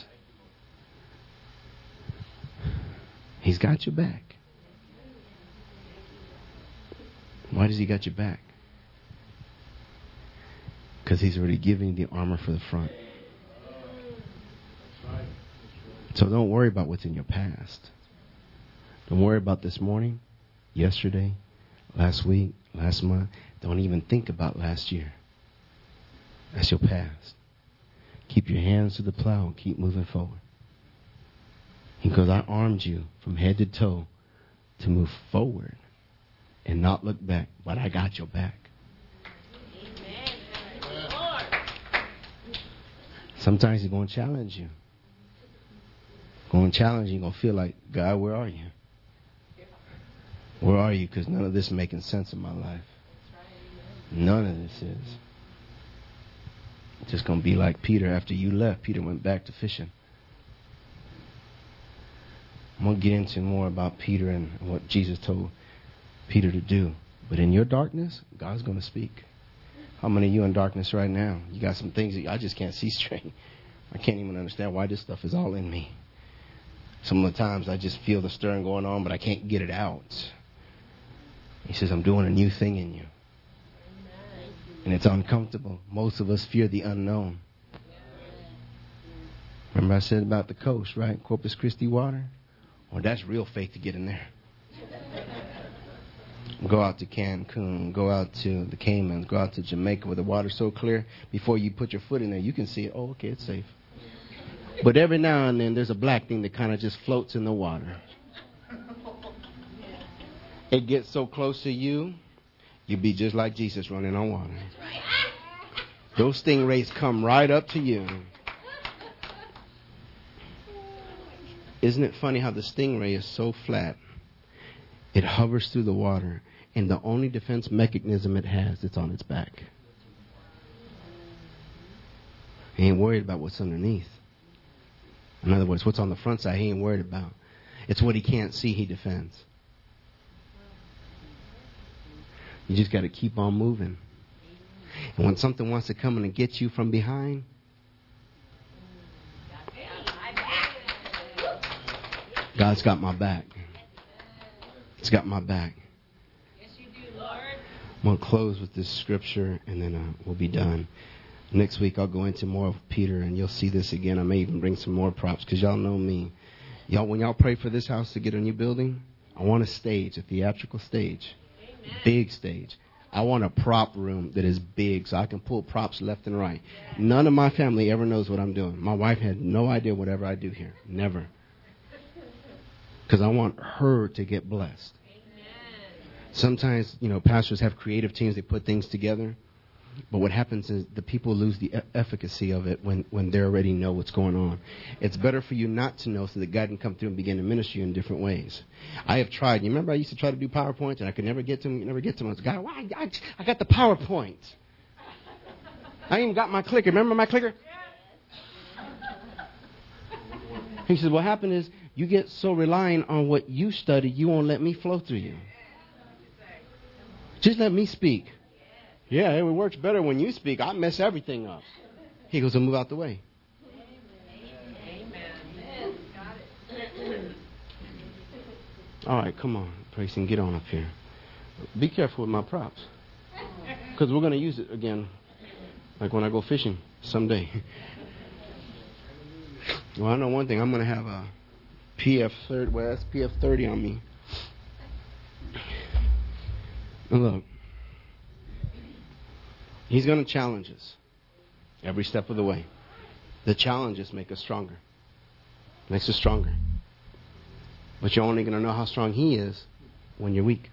He's got your back. Why does he got your back? Because he's already given you the armor for the front. So don't worry about what's in your past. Don't worry about this morning, yesterday, last week, last month. Don't even think about last year. That's your past. Keep your hands to the plow and keep moving forward. Because I armed you from head to toe to move forward and not look back. But I got your back. Sometimes he's going to challenge you. Going to challenge you. You're going to feel like, God, where are you? Where are you? Because none of this is making sense in my life. None of this is. It's just going to be like Peter. After you left, Peter went back to fishing. I'm going to get into more about Peter and what Jesus told Peter to do. But in your darkness, God's going to speak. How many of you in darkness right now? You got some things that I just can't see straight. I can't even understand why this stuff is all in me. Some of the times I just feel the stirring going on, but I can't get it out. He says, I'm doing a new thing in you. And it's uncomfortable. Most of us fear the unknown. Remember I said about the coast, right? Corpus Christi water? Well, that's real faith to get in there. Go out to Cancun, go out to the Caymans, go out to Jamaica where the water's so clear. Before you put your foot in there, you can see it. Oh, okay, it's safe. But every now and then, there's a black thing that kind of just floats in the water. It gets so close to you, you'll be just like Jesus running on water. Those stingrays come right up to you. Isn't it funny how the stingray is so flat? It hovers through the water, and the only defense mechanism it has, it's on its back. He ain't worried about what's underneath. In other words, what's on the front side, he ain't worried about. It's what he can't see, he defends. You just got to keep on moving. And when something wants to come in and get you from behind, God's got my back. He's got my back. Yes, you do, Lord. I'm going to close with this scripture, and then we'll be done. Next week, I'll go into more of Peter, and you'll see this again. I may even bring some more props, because y'all know me. When y'all pray for this house to get a new building, I want a stage, a theatrical stage. Amen. Big stage. I want a prop room that is big, so I can pull props left and right. None of my family ever knows what I'm doing. My wife had no idea whatever I do here. Never. Because I want her to get blessed. Amen. Sometimes, pastors have creative teams. They put things together. But what happens is the people lose the efficacy of it when they already know what's going on. It's better for you not to know so that God can come through and begin to minister you in different ways. I have tried. You remember I used to try to do PowerPoints and I could never get to them. I was like, God, why? I got the PowerPoint. I even got my clicker. Remember my clicker? He said, what happened is you get so reliant on what you study, you won't let me flow through you. Just let me speak. Yeah, it works better when you speak. I mess everything up. He goes, move out the way. Amen. All right, come on, Grayson, get on up here. Be careful with my props. Because we're going to use it again, like when I go fishing someday. Well, I know one thing. I'm going to have a PF 30 on me. And look. He's going to challenge us every step of the way. The challenges make us stronger. Makes us stronger. But you're only going to know how strong he is when you're weak.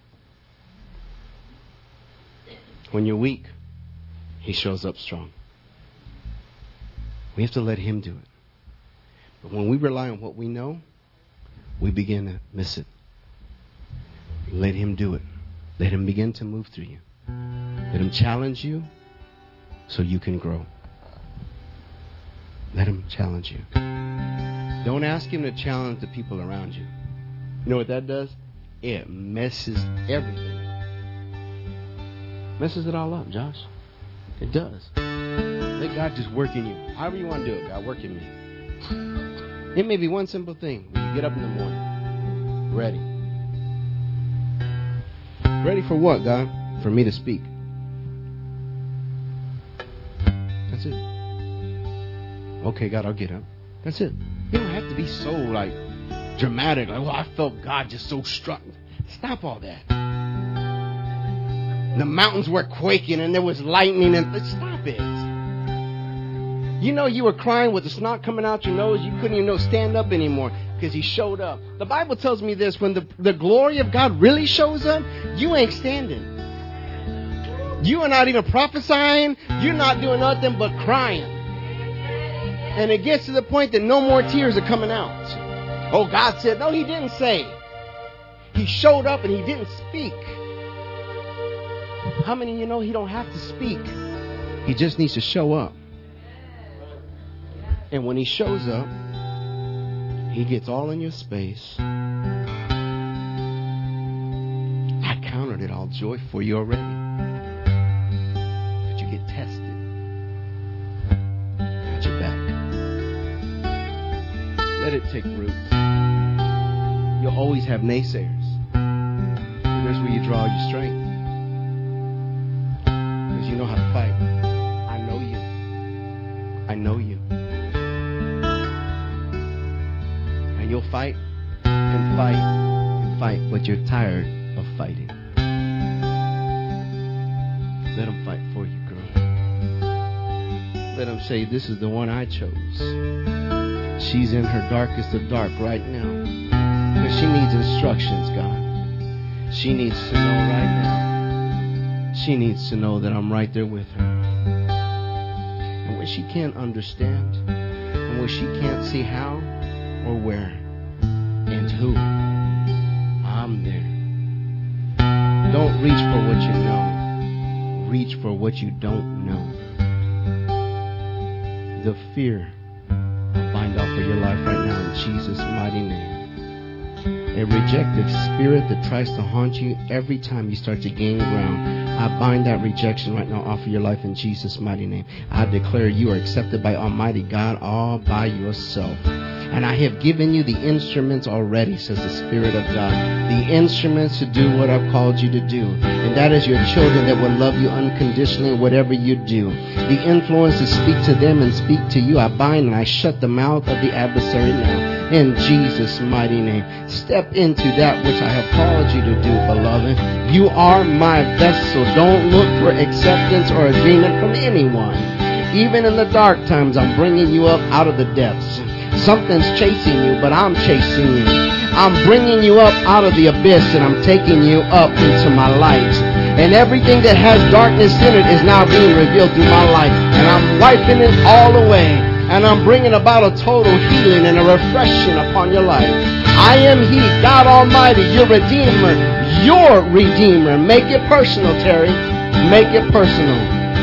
When you're weak, he shows up strong. We have to let him do it. But when we rely on what we know, we begin to miss it. Let him do it. Let him begin to move through you. Let him challenge you so you can grow. Let him challenge you. Don't ask him to challenge the people around you. You know what that does? It messes everything up. Messes it all up, Josh. It does. Let God just work in you. However you want to do it, God, work in me. It may be one simple thing. When you get up in the morning, ready. Ready for what, God? For me to speak. That's it. Okay, God, I'll get up. That's it. You don't have to be so like dramatic. Like, well, I felt God just so struck. Stop all that. The mountains were quaking and there was lightning and stop it. You know you were crying with the snot coming out your nose. You couldn't even stand up anymore because he showed up. The Bible tells me this: when the glory of God really shows up, you ain't standing. You are not even prophesying. You're not doing nothing but crying. And it gets to the point that no more tears are coming out. Oh, God said, no, he didn't say. He showed up and he didn't speak. How many of you know he don't have to speak? He just needs to show up. And when he shows up, he gets all in your space. I counted it all joy for you already. But you get tested. Got your back. Let it take root. You'll always have naysayers. And there's where you draw your strength. Because you know how to fight. I know you. I know you. And you'll fight and fight and fight, but you're tired of fighting. Let them fight for you, girl. Let them say, this is the one I chose. She's in her darkest of dark right now. Because she needs instructions, God. She needs to know right now. She needs to know that I'm right there with her. And when she can't understand, and when she can't see how or where and who, I'm there. Don't reach for what you know. Reach for what you don't know. The fear I bind off of your life right now in Jesus' mighty name. A rejected spirit that tries to haunt you every time you start to gain ground. I bind that rejection right now off of your life in Jesus' mighty name. I declare you are accepted by Almighty God all by yourself. And I have given you the instruments already, says the Spirit of God. The instruments to do what I've called you to do. And that is your children that will love you unconditionally whatever you do. The influence to speak to them and speak to you, I bind and I shut the mouth of the adversary now. In Jesus' mighty name. Step into that which I have called you to do, beloved. You are my vessel. Don't look for acceptance or agreement from anyone. Even in the dark times, I'm bringing you up out of the depths. Something's chasing you, but I'm chasing you. I'm bringing you up out of the abyss, and I'm taking you up into my light. And everything that has darkness in it is now being revealed through my light. And I'm wiping it all away. And I'm bringing about a total healing and a refreshing upon your life. I am He, God Almighty, your Redeemer. Your Redeemer. Make it personal, Terry. Make it personal.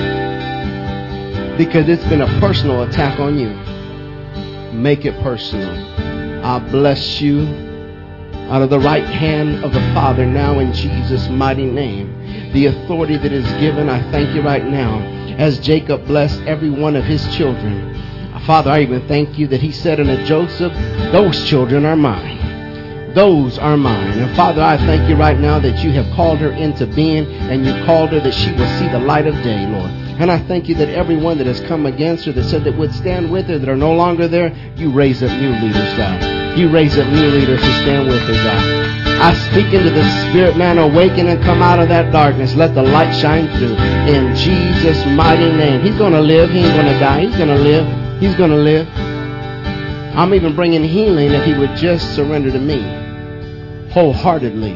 Because it's been a personal attack on you. Make it personal. I bless you out of the right hand of the Father now in Jesus' mighty name. The authority that is given, I thank you right now. As Jacob blessed every one of his children. Father, I even thank you that he said unto Joseph, those children are mine. Those are mine. And Father, I thank you right now that you have called her into being and you called her that she will see the light of day, Lord. And I thank you that everyone that has come against her, that said that would stand with her, that are no longer there, you raise up new leaders, God. You raise up new leaders to stand with her, God. I speak into the spirit, man, awaken and come out of that darkness. Let the light shine through. In Jesus' mighty name. He's going to live. He ain't going to die. He's going to live. He's going to live. I'm even bringing healing if he would just surrender to me. Wholeheartedly.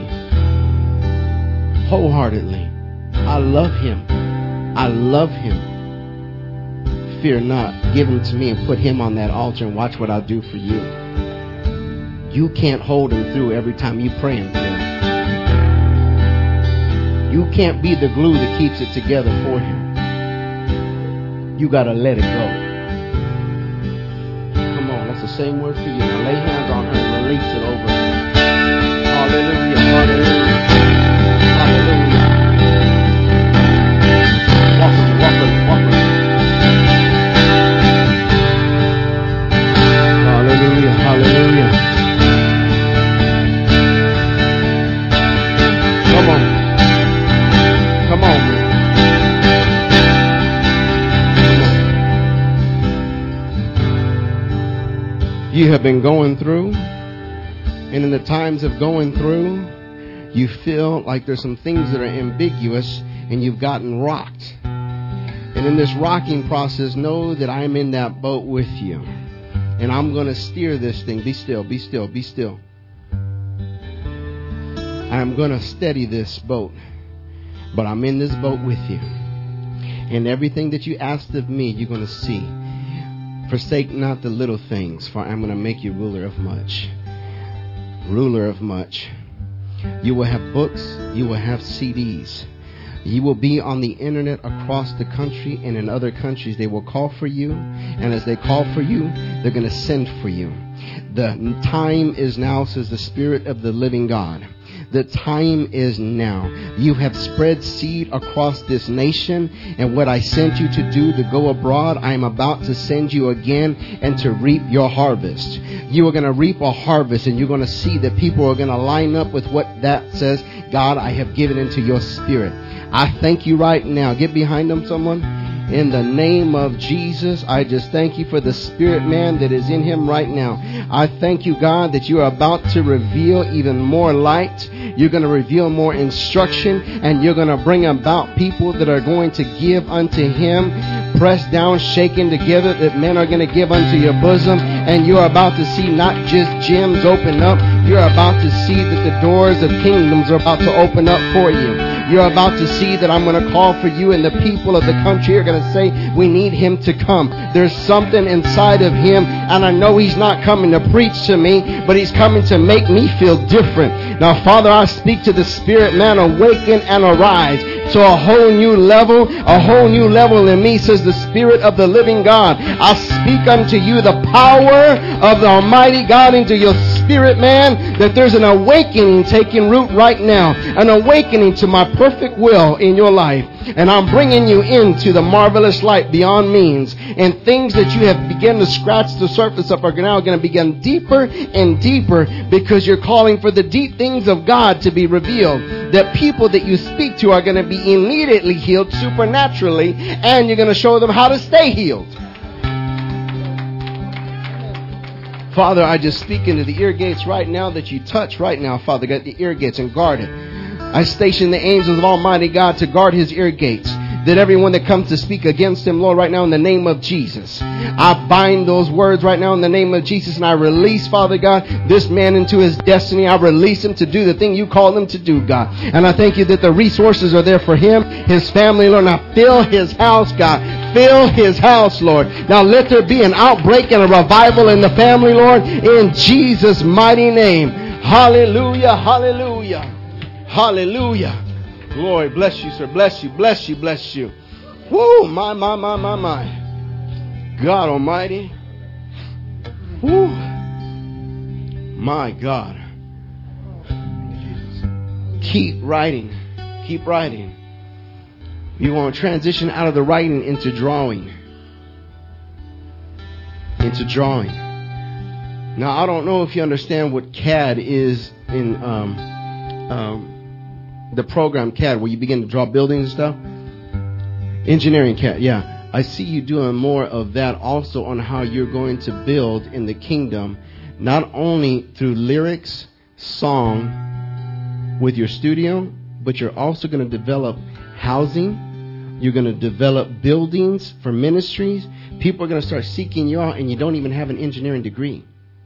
Wholeheartedly. I love him. I love him. Fear not. Give him to me and put him on that altar and watch what I'll do for you. You can't hold him through every time you pray him through. You can't be the glue that keeps it together for him. You got to let it go. Come on, that's the same word for you. Now lay hands on her and release it over her. Hallelujah, hallelujah, hallelujah. Walk with me, walk with me, walk with me. Hallelujah, hallelujah. Come on. Come on, man. Come on. You you have been going through, and in the times of going through, you feel like there's some things that are ambiguous and you've gotten rocked. And in this rocking process, know that I'm in that boat with you. And I'm going to steer this thing. Be still, be still, be still. I'm going to steady this boat. But I'm in this boat with you. And everything that you asked of me, you're going to see. Forsake not the little things, for I'm going to make you ruler of much. Ruler of much. You will have books. You will have CDs. You will be on the internet across the country, and in other countries they will call for you. And as they call for you, they're going to send for you. The time is now, says the Spirit of the living God. The time is now. You have spread seed across this nation, and what I sent you to do, to go abroad, I am about to send you again and to reap your harvest. You are going to reap a harvest, and you're going to see that people are going to line up with what that says. God, I have given into your spirit. I thank you right now. Get behind them, someone. In the name of Jesus, I just thank you for the spirit man that is in him right now. I thank you, God, that you are about to reveal even more light. You're going to reveal more instruction, and you're going to bring about people that are going to give unto him, pressed down, shaken together, that men are going to give unto your bosom. And you're about to see not just gems open up, you're about to see that the doors of kingdoms are about to open up for you. You're about to see that I'm going to call for you, and the people of the country are going to say, we need him to come. There's something inside of him, and I know he's not coming to preach to me, but he's coming to make me feel different. Now, Father, I speak to the spirit man, awaken and arise to a whole new level in me, says the Spirit of the living God. I speak unto you the power of the Almighty God into your spirit man, that there's an awakening taking root right now, an awakening to my perfect will in your life. And I'm bringing you into the marvelous light beyond means. And things that you have begun to scratch the surface of are now going to begin deeper and deeper, because you're calling for the deep things of God to be revealed. That people that you speak to are going to be immediately healed supernaturally, and you're going to show them how to stay healed. Father, I just speak into the ear gates right now, that you touch right now, Father, get the ear gates and guard it. I station the angels of Almighty God to guard his ear gates, that everyone that comes to speak against him, Lord, right now in the name of Jesus, I bind those words right now in the name of Jesus, and I release, Father God, this man into his destiny. I release him to do the thing you called him to do, God. And I thank you that the resources are there for him, his family, Lord. Now fill his house, God. Fill his house, Lord. Now let there be an outbreak and a revival in the family, Lord, in Jesus' mighty name. Hallelujah, hallelujah, hallelujah. Glory, bless you, sir. Bless you, bless you, bless you. Woo, my. God Almighty. Woo. My God. Keep writing. Keep writing. You want to transition out of the writing into drawing. Into drawing. Now, I don't know if you understand what CAD is in the program CAD, where you begin to draw buildings and stuff. Engineering CAD, yeah. I see you doing more of that also on how you're going to build in the kingdom, not only through lyrics, song, with your studio, but you're also going to develop housing. You're going to develop buildings for ministries. People are going to start seeking you out, and you don't even have an engineering degree.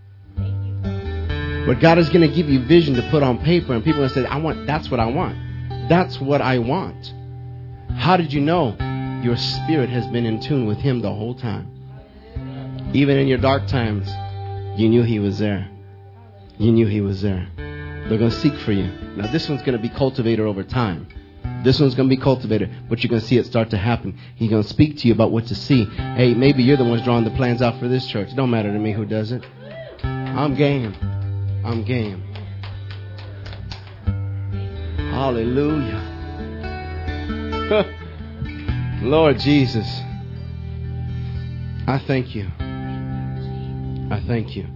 But God is going to give you vision to put on paper, and people are going to say, that's what I want. That's what I want. How did you know? Your spirit has been in tune with him the whole time. Even in your dark times, you knew he was there. You knew he was there. They're going to seek for you. Now, this one's going to be cultivated over time. This one's going to be cultivated, but you're going to see it start to happen. He's going to speak to you about what to see. Hey, maybe you're the ones drawing the plans out for this church. It don't matter to me who does it. I'm game. I'm game. Hallelujah. Lord Jesus, I thank you. I thank you.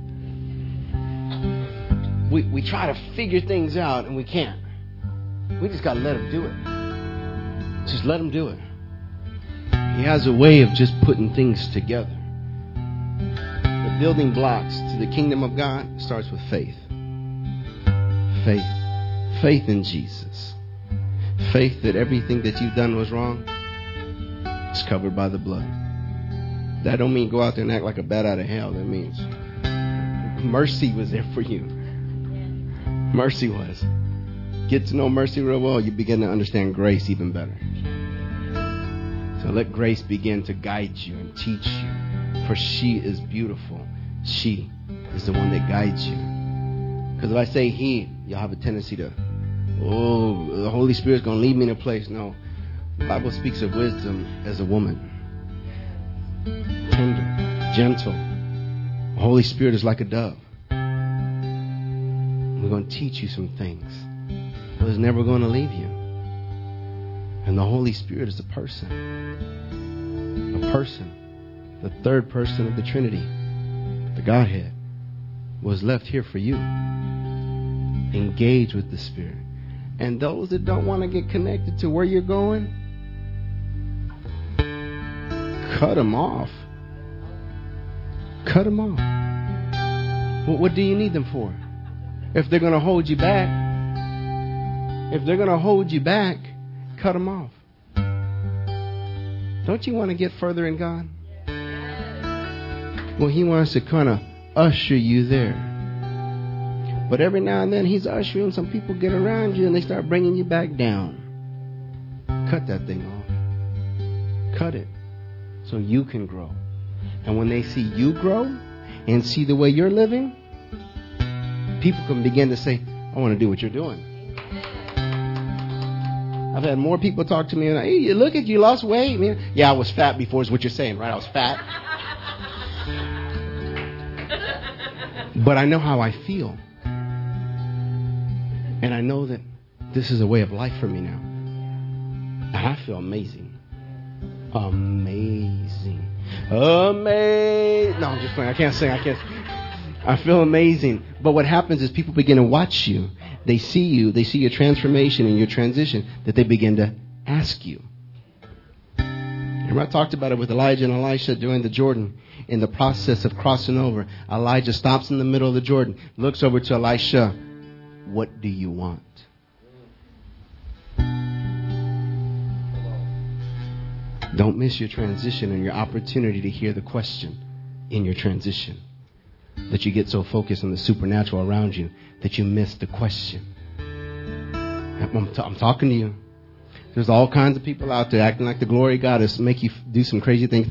We try to figure things out and we can't. We just got to let him do it. Just let him do it. He has a way of just putting things together. But building blocks to the kingdom of God starts with faith. Faith. Faith in Jesus. Faith that everything that you've done was wrong is covered by the blood. That don't mean go out there and act like a bat out of hell. That means mercy was there for you. Mercy was. Get to know mercy real well, you begin to understand grace even better. So let grace begin to guide you and teach you. For she is beautiful. She is the one that guides you. Because if I say he, you'll have a tendency to, the Holy Spirit's going to lead me in a place. No. The Bible speaks of wisdom as a woman. Tender, gentle. The Holy Spirit is like a dove. We're going to teach you some things. But it's never going to leave you. And the Holy Spirit is a person. A person. The third person of the Trinity. The Godhead. Was left here for you. Engage with the Spirit. And those that don't want to get connected to where you're going, cut them off. Cut them off. Well, what do you need them for? If they're going to hold you back, cut them off. Don't you want to get further in God? Well, He wants to kind of usher you there. But every now and then He's ushering. Some people get around you and they start bringing you back down. Cut that thing off. Cut it so you can grow. And when they see you grow and see the way you're living, people can begin to say, I want to do what you're doing. I've had more people talk to me and, hey, look at you, lost weight. Man. Yeah, I was fat before is what you're saying, right? I was fat. But I know how I feel. And I know that this is a way of life for me now. And I feel amazing. Amazing. Amazing. No, I'm just playing. I can't sing. I feel amazing. But what happens is people begin to watch you. They see you. They see your transformation and your transition, that they begin to ask you. Remember I talked about it with Elijah and Elisha during the Jordan. In the process of crossing over, Elijah stops in the middle of the Jordan, looks over to Elisha. What do you want? Don't miss your transition and your opportunity to hear the question in your transition. That you get so focused on the supernatural around you that you miss the question. I'm talking to you. There's all kinds of people out there acting like the glory of God is make you do some crazy things.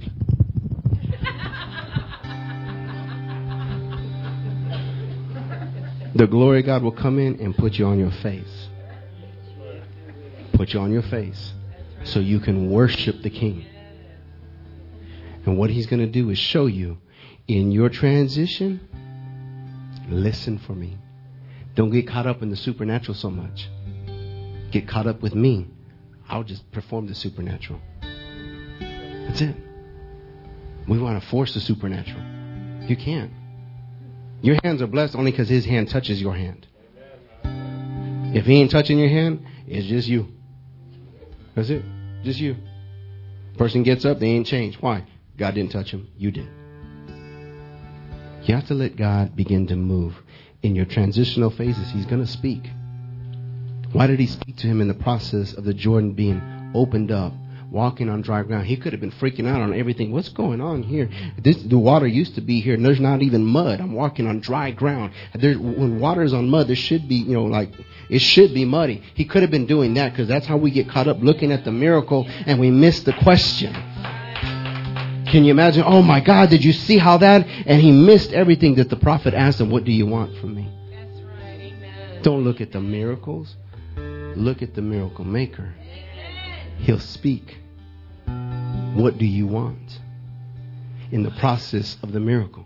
The glory of God will come in and put you on your face. Put you on your face so you can worship the King. And what He's going to do is show you in your transition, listen for me. Don't get caught up in the supernatural so much. Get caught up with me. I'll just perform the supernatural. That's it. We want to force the supernatural. You can't. Your hands are blessed only because His hand touches your hand. If He ain't touching your hand, it's just you. That's it. Just you. Person gets up, they ain't changed. Why? God didn't touch him. You did. You have to let God begin to move. In your transitional phases, He's going to speak. Why did He speak to him in the process of the Jordan being opened up? Walking on dry ground. He could have been freaking out on everything. What's going on here? The water used to be here, and there's not even mud. I'm walking on dry ground. When water is on mud, there should be, it should be muddy. He could have been doing that because that's how we get caught up looking at the miracle and we miss the question. Can you imagine? Oh my God, did you see how that? And he missed everything that the prophet asked him. What do you want from me? That's right. Amen. Don't look at the miracles. Look at the miracle maker. He'll speak. What do you want in the process of the miracle?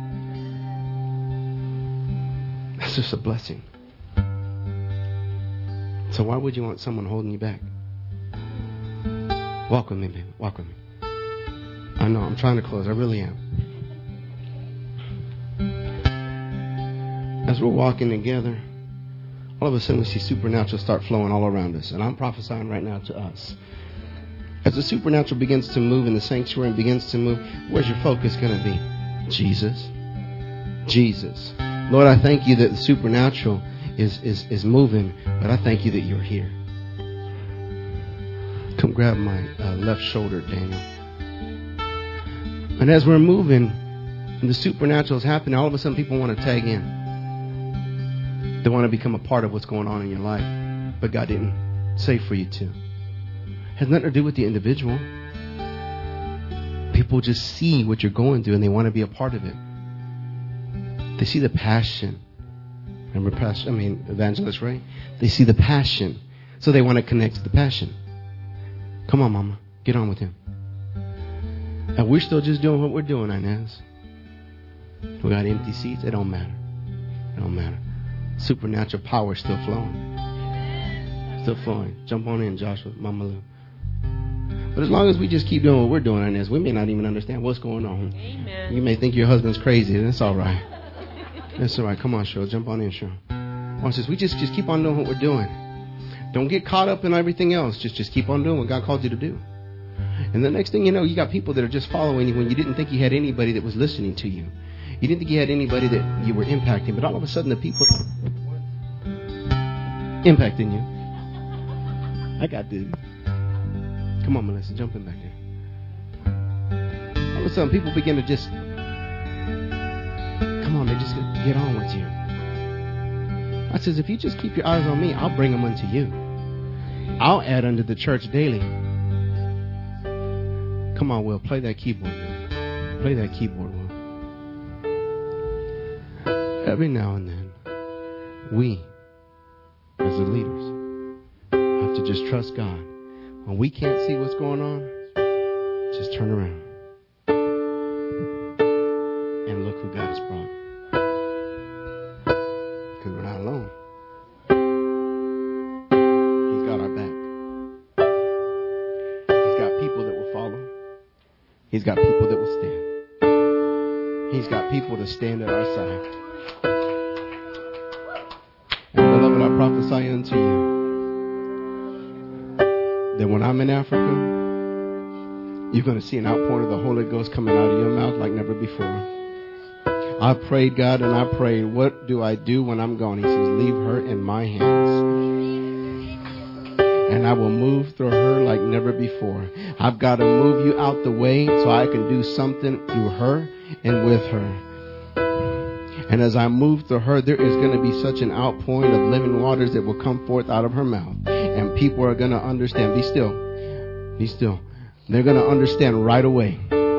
That's just a blessing. So why would you want someone holding you back? Walk with me, baby. Walk with me. I know, I'm trying to close. I really am. As we're walking together, all of a sudden we see supernatural start flowing all around us. And I'm prophesying right now to us. As the supernatural begins to move in the sanctuary and begins to move, where's your focus going to be? Jesus. Jesus. Lord, I thank you that the supernatural is moving, but I thank you that you're here. Come grab my left shoulder, Daniel. And as we're moving and the supernatural is happening, all of a sudden people want to tag in. They want to become a part of what's going on in your life, but God didn't say for you to. It has nothing to do with the individual. People just see what you're going through and they want to be a part of it. They see the passion. Remember Evangelist Ray? They see the passion. So they want to connect to the passion. Come on, Mama. Get on with him. And we're still just doing what we're doing, Inez. We got empty seats. It don't matter. It don't matter. Supernatural power is still flowing. Still flowing. Jump on in, Joshua, Mama Lou. But as long as we just keep doing what we're doing, Inez, we may not even understand what's going on. Amen. You may think your husband's crazy, and that's all right. That's all right. Come on, Cheryl. Jump on in, Cheryl. Watch this. We just keep on doing what we're doing. Don't get caught up in everything else. Just keep on doing what God called you to do. And the next thing you know, you got people that are just following you when you didn't think you had anybody that was listening to you. You didn't think you had anybody that you were impacting, but all of a sudden the people impacting you. I got this. Come on, Melissa, jump in back there. All of a sudden people begin to just, come on, they just get on with you. I says, if you just keep your eyes on me, I'll bring them unto you. I'll add unto the church daily. Come on, Will, play that keyboard. Play that keyboard, Will. Every now and then, we, as the leaders, have to just trust God. When we can't see what's going on, just turn around and look who God has brought. Because we're not alone. He's got our back. He's got people that will follow. He's got people that will stand. He's got people to stand at our side. And beloved, I prophesy unto you that when I'm in Africa, you're going to see an outpouring of the Holy Ghost coming out of your mouth like never before. I prayed, God, and I prayed, what do I do when I'm gone? He says, leave her in my hands. And I will move through her like never before. I've got to move you out the way so I can do something through her and with her. And as I move through her, there is going to be such an outpouring of living waters that will come forth out of her mouth. And people are going to understand. Be still. Be still. They're going to understand right away.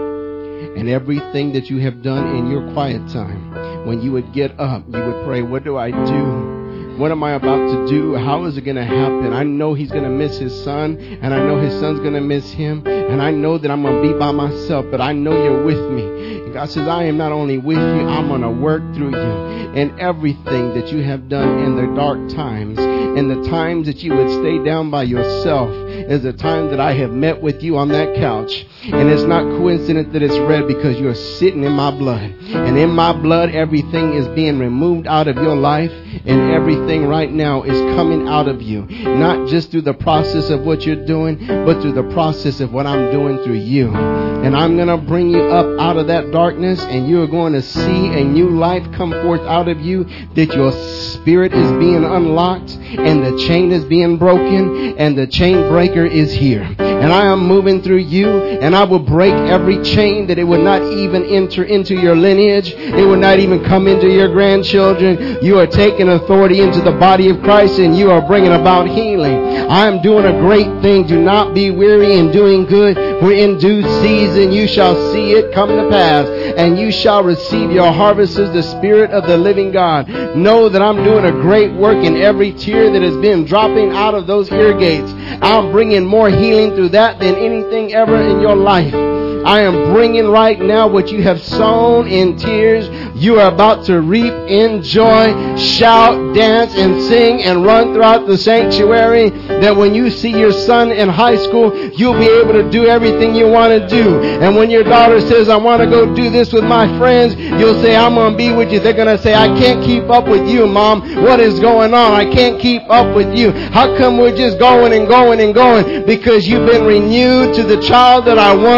And everything that you have done in your quiet time, when you would get up, you would pray, what do I do? What am I about to do? How is it going to happen? I know he's going to miss his son, and I know his son's going to miss him, and I know that I'm going to be by myself, but I know you're with me. And God says, I am not only with you, I'm going to work through you. And everything that you have done in the dark times, and the times that you would stay down by yourself, is the time that I have met with you on that couch. And it's not coincident that it's red, because you're sitting in my blood. And in my blood, everything is being removed out of your life. And everything right now is coming out of you. Not just through the process of what you're doing, but through the process of what I'm doing through you. And I'm going to bring you up out of that darkness, and you're going to see a new life come forth out of you, that your spirit is being unlocked, and the chain is being broken, and the chain breaker is here. And I am moving through you, and I will break every chain, that it would not even enter into your lineage. It would not even come into your grandchildren. You are taking authority into the body of Christ, and you are bringing about healing. I am doing a great thing. Do not be weary in doing good, for in due season you shall see it come to pass, and you shall receive your harvest, says the Spirit of the living God. Know that I'm doing a great work in every tear that has been dropping out of those ear gates. I'm bringing more healing through that than anything ever in your life. I am bringing right now what you have sown in tears. You are about to reap in joy. Shout, dance, and sing, and run throughout the sanctuary. That when you see your son in high school, you'll be able to do everything you want to do. And when your daughter says, I want to go do this with my friends, you'll say, I'm going to be with you. They're going to say, I can't keep up with you, Mom. What is going on? I can't keep up with you. How come we're just going and going and going? Because you've been renewed to the child that I once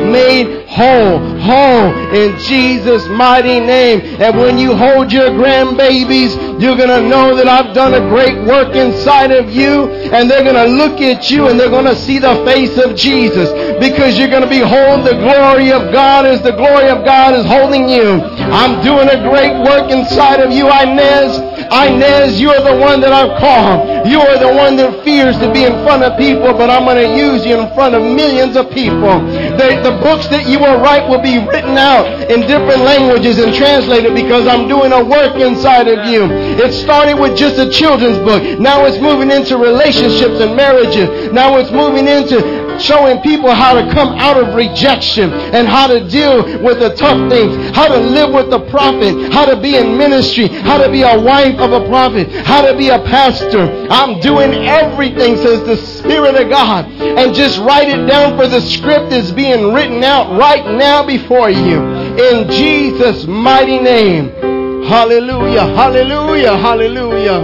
made whole in Jesus' mighty name. And when you hold your grandbabies, you're going to know that I've done a great work inside of you, and they're going to look at you and they're going to see the face of Jesus, because you're going to behold the glory of God as the glory of God is holding you. I'm doing a great work inside of you, Inez. Inez, you are the one that I've called. You are the one that fears to be in front of people, but I'm going to use you in front of millions of people. The books that you will write will be written out in different languages and translated, because I'm doing a work inside of you. It started with just a children's book. Now it's moving into relationships and marriages. Now it's moving into showing people how to come out of rejection and how to deal with the tough things, how to live with the prophet, how to be in ministry, how to be a wife of a prophet, how to be a pastor. I'm doing everything, says the Spirit of God. And just write it down, for the script is being written out right now before you. In Jesus' mighty name. Hallelujah, hallelujah, hallelujah.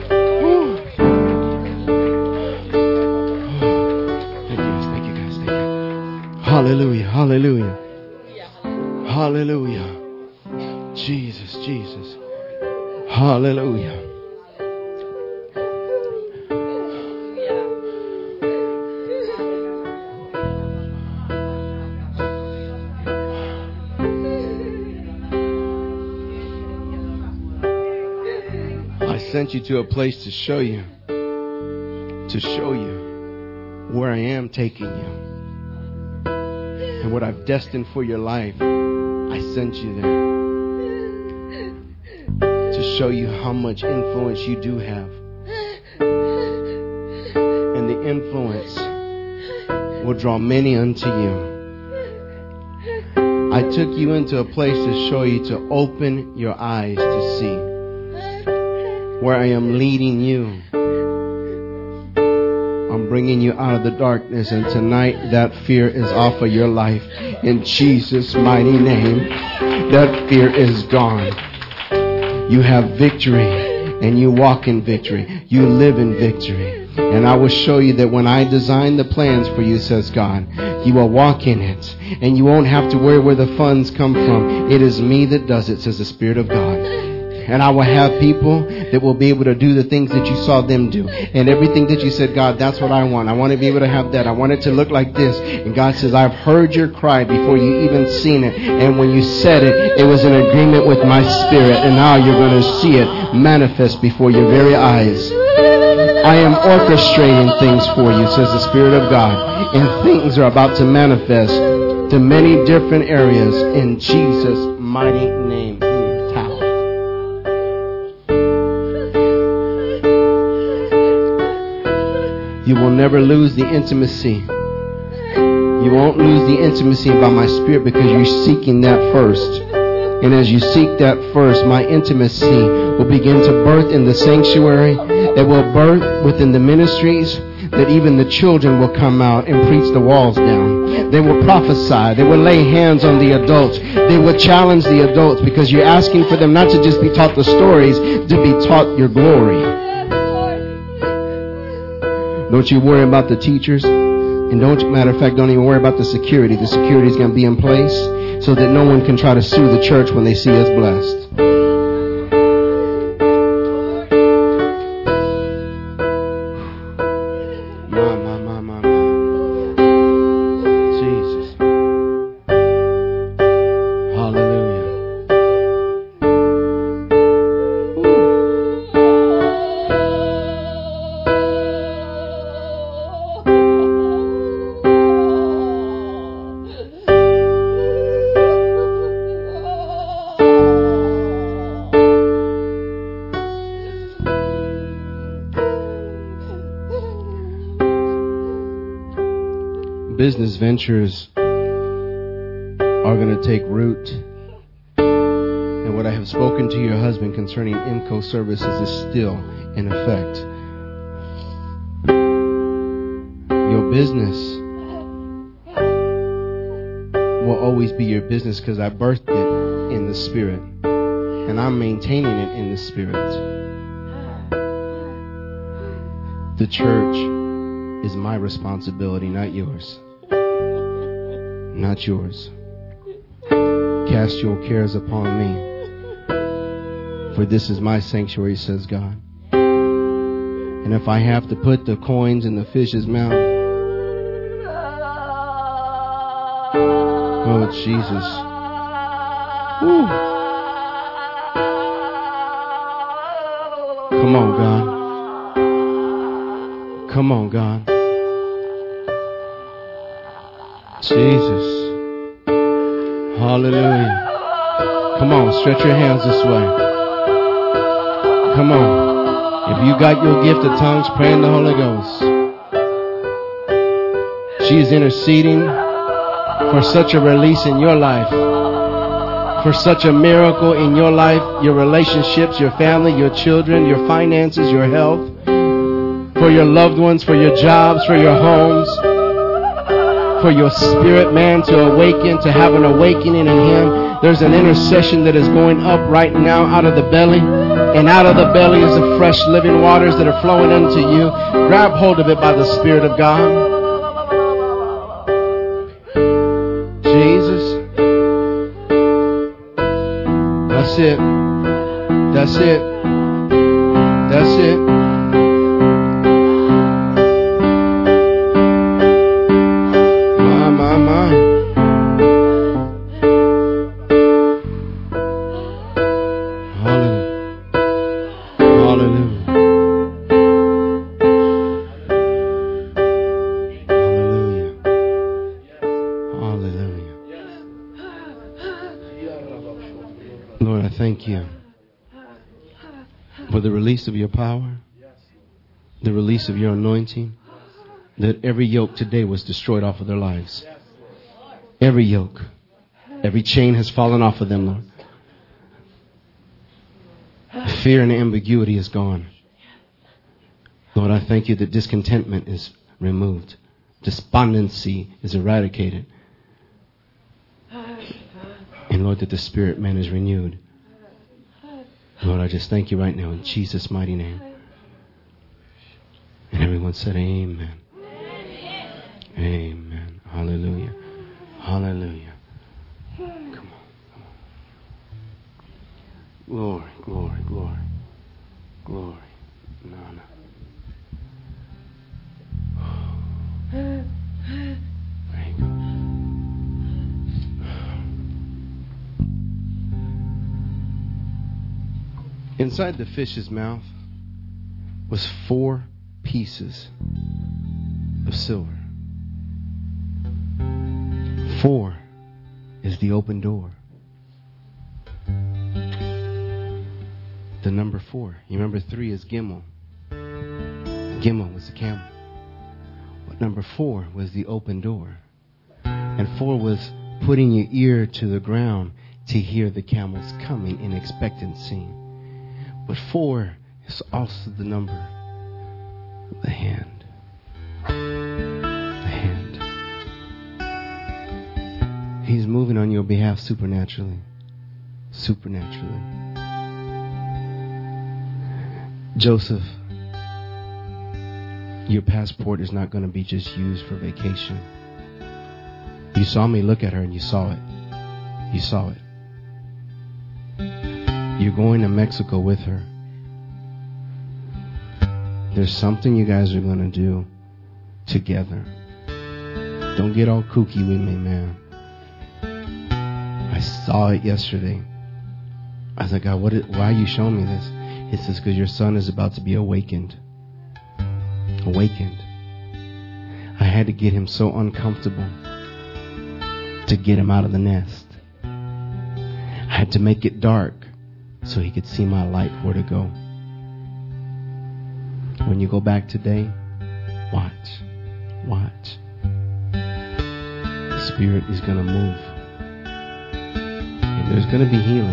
Thank you guys. Hallelujah, hallelujah. Hallelujah. Jesus, Jesus. Hallelujah. I sent you to a place to show you where I am taking you and what I've destined for your life. I sent you there to show you how much influence you do have, and the influence will draw many unto you. I took you into a place to show you, to open your eyes to see where I am leading you. I'm bringing you out of the darkness, and tonight that fear is off of your life. In Jesus' mighty name, that fear is gone. You have victory, and you walk in victory. You live in victory. And I will show you that when I design the plans for you, says God, you will walk in it, and you won't have to worry where the funds come from. It is me that does it, says the Spirit of God. And I will have people that will be able to do the things that you saw them do. And everything that you said, God, that's what I want. I want to be able to have that. I want it to look like this. And God says, I've heard your cry before you even seen it. And when you said it, it was in agreement with my spirit. And now you're going to see it manifest before your very eyes. I am orchestrating things for you, says the Spirit of God. And things are about to manifest to many different areas in Jesus' mighty name. You will never lose the intimacy. You won't lose the intimacy by my Spirit, because you're seeking that first. And as you seek that first, my intimacy will begin to birth in the sanctuary. It will birth within the ministries, that even the children will come out and preach the walls down. They will prophesy. They will lay hands on the adults. They will challenge the adults, because you're asking for them not to just be taught the stories, to be taught your glory. Don't you worry about the teachers. And matter of fact, don't even worry about the security. The security is going to be in place so that no one can try to sue the church when they see us blessed. Jesus. Hallelujah. Business ventures are going to take root. And what I have spoken to your husband concerning IMCO services is still in effect. Your business will always be your business, because I birthed it in the Spirit. And I'm maintaining it in the Spirit. The church is my responsibility, not yours. not yours. Cast your cares upon me, for this is my sanctuary, says God. And if I have to put the coins in the fish's mouth, oh Jesus. Woo. Come on, God. Come on, God. Jesus. Hallelujah. Come on, stretch your hands this way. Come on. If you got your gift of tongues, pray in the Holy Ghost. She is interceding for such a release in your life, for such a miracle in your life, your relationships, your family, your children, your finances, your health, for your loved ones, for your jobs, for your homes, for your spirit man to awaken, to have an awakening in Him. There's an intercession that is going up right now out of the belly. And out of the belly is the fresh living waters that are flowing unto you. Grab hold of it by the Spirit of God. Jesus. That's it. That's it. That's it. Of your power, the release of your anointing, that every yoke today was destroyed off of their lives. Every yoke, every chain has fallen off of them, Lord. Fear and ambiguity is gone. Lord, I thank you that discontentment is removed. Despondency is eradicated. And Lord, that the spirit man is renewed. Lord, I just thank you right now in Jesus' mighty name. And everyone said amen. Amen. Hallelujah. Hallelujah. Come on. Glory, glory, glory. Glory. No. There you go. Inside the fish's mouth was 4 pieces of silver. 4 is the open door. The number 4. You remember 3 is Gimel. Gimel was the camel. But number 4 was the open door. And 4 was putting your ear to the ground to hear the camels coming in expectancy. But 4 is also the number of the hand. The hand. He's moving on your behalf supernaturally. Supernaturally. Joseph, your passport is not going to be just used for vacation. You saw me look at her and you saw it. You saw it. You're going to Mexico with her. There's something you guys are going to do together. Don't get all kooky with me, man. I saw it yesterday. I was like, God, why are you showing me this? He says, because your son is about to be awakened. Awakened. I had to get him so uncomfortable to get him out of the nest. I had to make it dark so he could see my light where to go. When you go back today, watch. Watch. The Spirit is going to move. And there's going to be healing.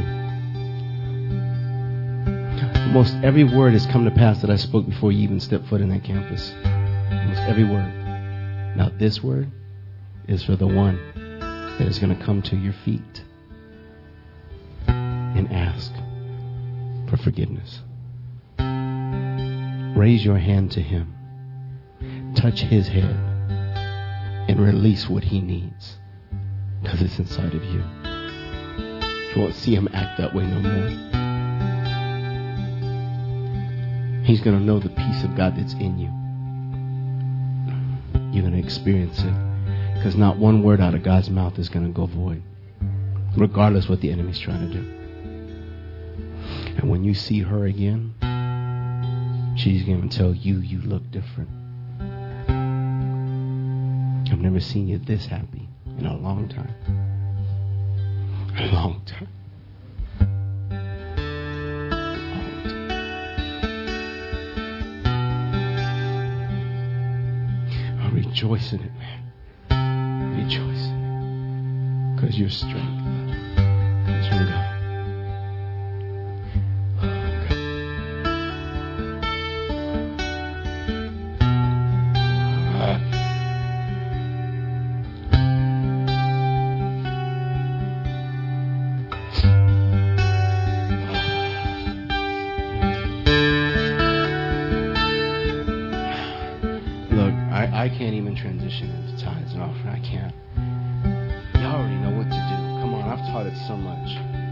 Almost every word has come to pass that I spoke before you even stepped foot in that campus. Almost every word. Now this word is for the one that is going to come to your feet and ask for forgiveness. Raise your hand to him. Touch his head and release what he needs. Because it's inside of you. You won't see him act that way no more. He's going to know the peace of God that's in you. You're going to experience it. Because not one word out of God's mouth is going to go void. Regardless what the enemy's trying to do. And when you see her again, she's going to tell you, you look different. I've never seen you this happy in a long time. A long time. I rejoice in it, man. Rejoice in it. Because your strength comes from God. I can't even transition into tithes and offering. I can't. Y'all already know what to do. Come on, I've taught it so much.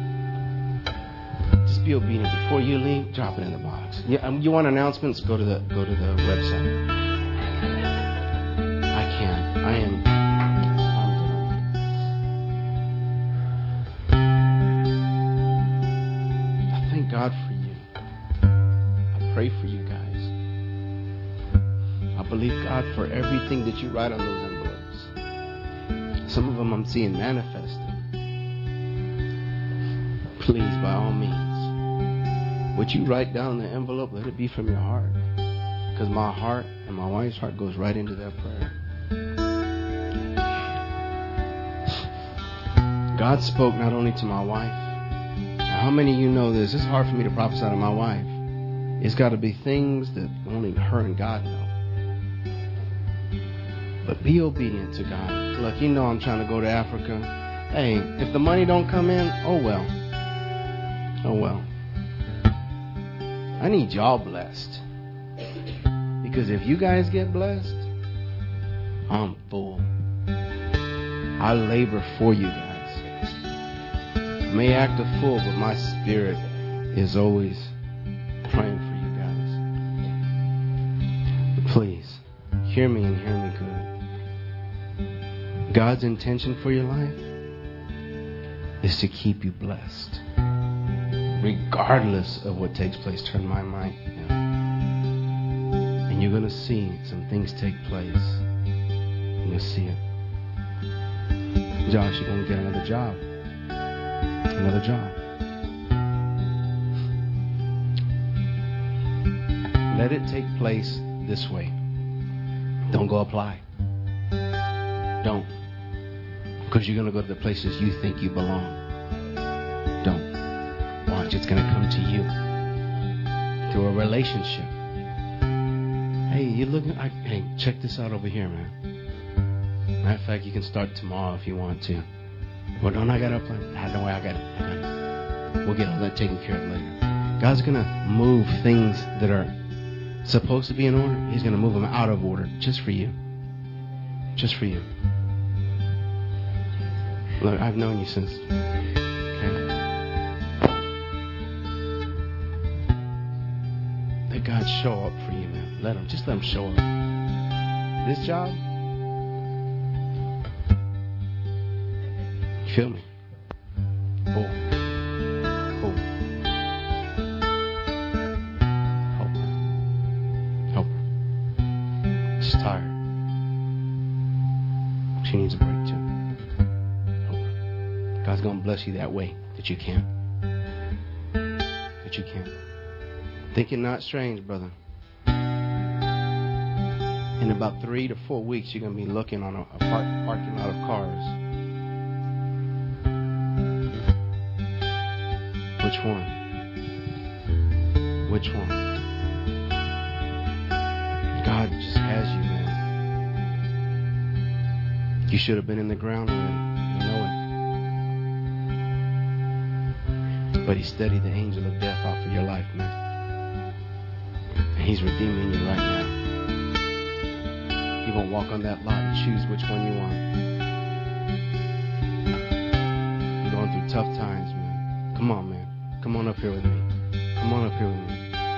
Just be obedient. Before you leave, drop it in the box. You want announcements? Go to the website. I can't. I'm done. I thank God for you. I pray for you guys. I believe God for everything that you write on those envelopes. Some of them I'm seeing manifested. Please, by all means, what you write down in the envelope, let it be from your heart. Because my heart and my wife's heart goes right into that prayer. God spoke not only to my wife. Now, how many of you know this? It's hard for me to prophesy to my wife. It's got to be things that only her and God know. But be obedient to God. Look, you know I'm trying to go to Africa. Hey, if the money don't come in, oh well. Oh well. I need y'all blessed. Because if you guys get blessed, I'm full. I labor for you guys. I may act a fool, but my spirit is always praying for you guys. But please, hear me and hear me good. God's intention for your life is to keep you blessed. Regardless of what takes place, turn my mind now. And you're going to see some things take place. You'll see it. Josh, you're going to get another job. Another job. Let it take place this way. Don't go apply. Don't. Because you're going to go to the places you think you belong. Don't. Watch, it's going to come to you. Through a relationship. Hey, you looking? Hey, check this out over here, man. Matter of fact, you can start tomorrow if you want to. Well, don't I got to apply? Don't worry, I got it. We'll get all that taken care of later. God's going to move things that are supposed to be in order. He's going to move them out of order just for you. Just for you. Look, I've known you since. Okay. Let God show up for you, man. Let him show up. This job. You feel me? Oh. Help her. She's tired. She needs a break too. God's going to bless you that way that you can. That you can. Think it not strange, brother. In about 3 to 4 weeks, you're going to be looking on a parking lot of cars. Which one? Which one? God just has you, man. You should have been in the ground already. You know it. But he steadied the angel of death off of your life, man. And he's redeeming you right now. You're going to walk on that lot and choose which one you want. tough times, man. Come on, man. Come on up here with me. Come on up here with me.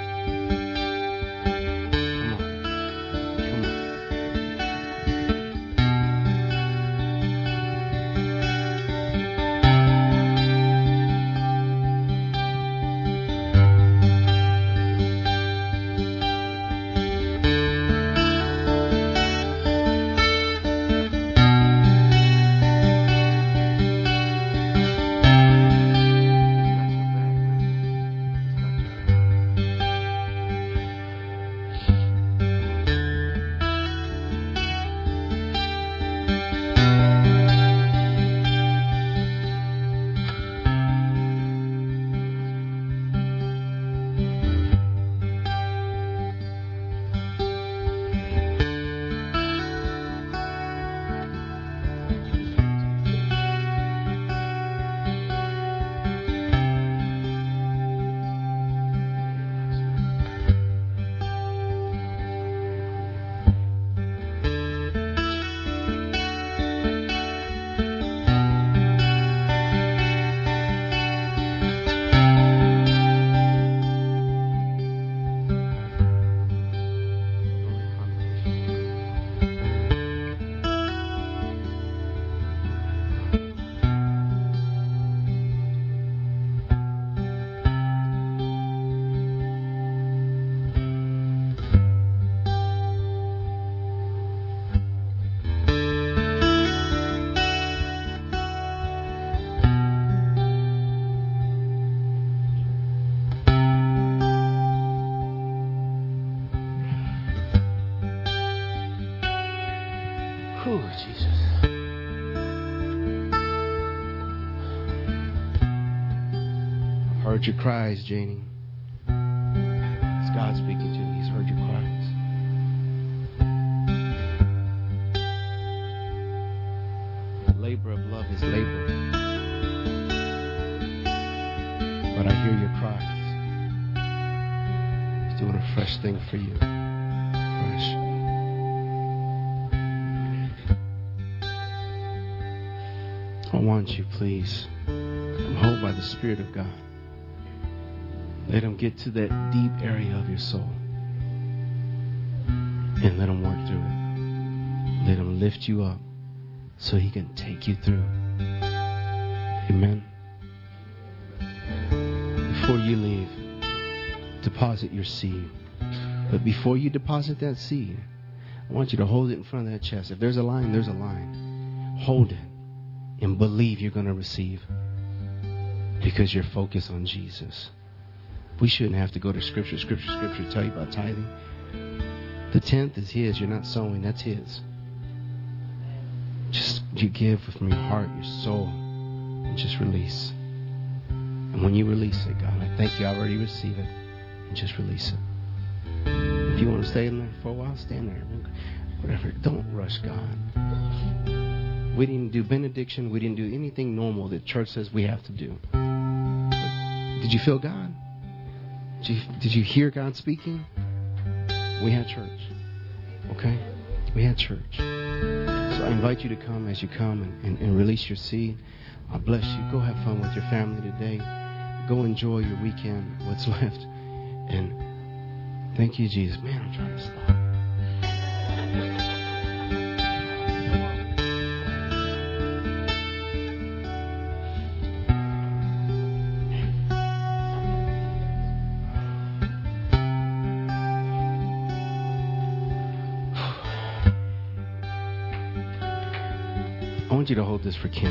Heard your cries, Janie. It's God speaking to you. He's heard your cries. The labor of love is labor. But I hear your cries. He's doing a fresh thing for you. Fresh. I want you, please. I'm held by the Spirit of God. Let him get to that deep area of your soul. And let him work through it. Let him lift you up so he can take you through. Amen. Before you leave, deposit your seed. But before you deposit that seed, I want you to hold it in front of that chest. If there's a line, there's a line. Hold it and believe you're going to receive because you're focused on Jesus. We shouldn't have to go to Scripture, tell you about tithing. The 10th is his. You're not sowing. That's his. Just you give from your heart, your soul, and just release. And when you release it, God, I thank you. I already receive it. And just release it. If you want to stay in there for a while, stand there. Whatever. Don't rush God. We didn't do benediction. We didn't do anything normal that church says we have to do. But did you feel God? Did you hear God speaking? We had church. Okay? We had church. So I invite you to come as you come and release your seed. I bless you. Go have fun with your family today. Go enjoy your weekend, what's left. And thank you, Jesus. Man, I'm trying to stop. I want you to hold this for Kim.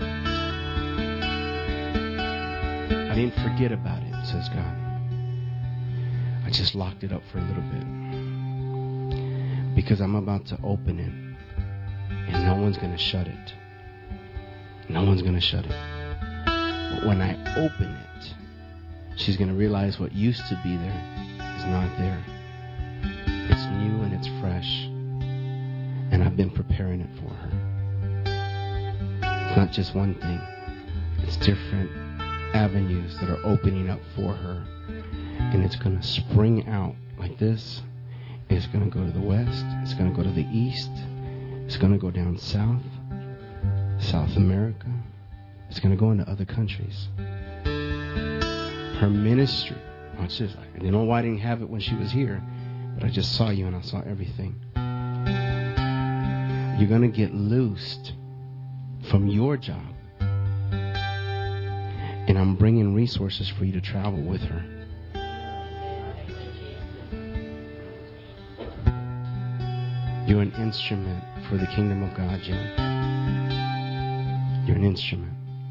I didn't forget about it, says God. I just locked it up for a little bit. Because I'm about to open it. And no one's going to shut it. No one's going to shut it. But when I open it, she's going to realize what used to be there is not there. It's new and it's fresh. And I've been preparing it for her. It's not just one thing. It's different avenues that are opening up for her. And it's going to spring out like this. It's going to go to the west. It's going to go to the east. It's going to go down south, South America, It's going to go into other countries. Her ministry. Watch this. I didn't know why I didn't have it when she was here, but I just saw you and I saw everything. You're going to get loosed from your job. And I'm bringing resources for you to travel with her. You're an instrument for the kingdom of God, Jim. You're an instrument.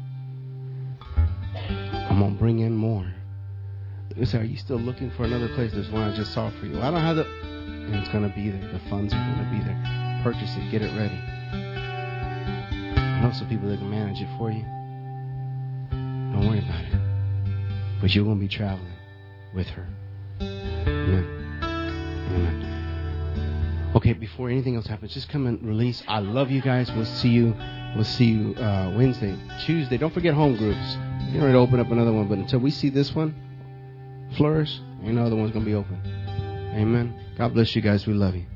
I'm going to bring in more. They say, are you still looking for another place? There's one I just saw for you. I don't have the... And it's going to be there. The funds are going to be there. Purchase it. Get it ready. I know some people that can manage it for you. Don't worry about it. But you're going to be traveling with her. Amen. Amen. Okay, before anything else happens, just come and release. I love you guys. We'll see you Wednesday. Tuesday. Don't forget home groups. You're ready to open up another one. But until we see this one flourish, ain't no other one's going to be open. Amen. God bless you guys. We love you.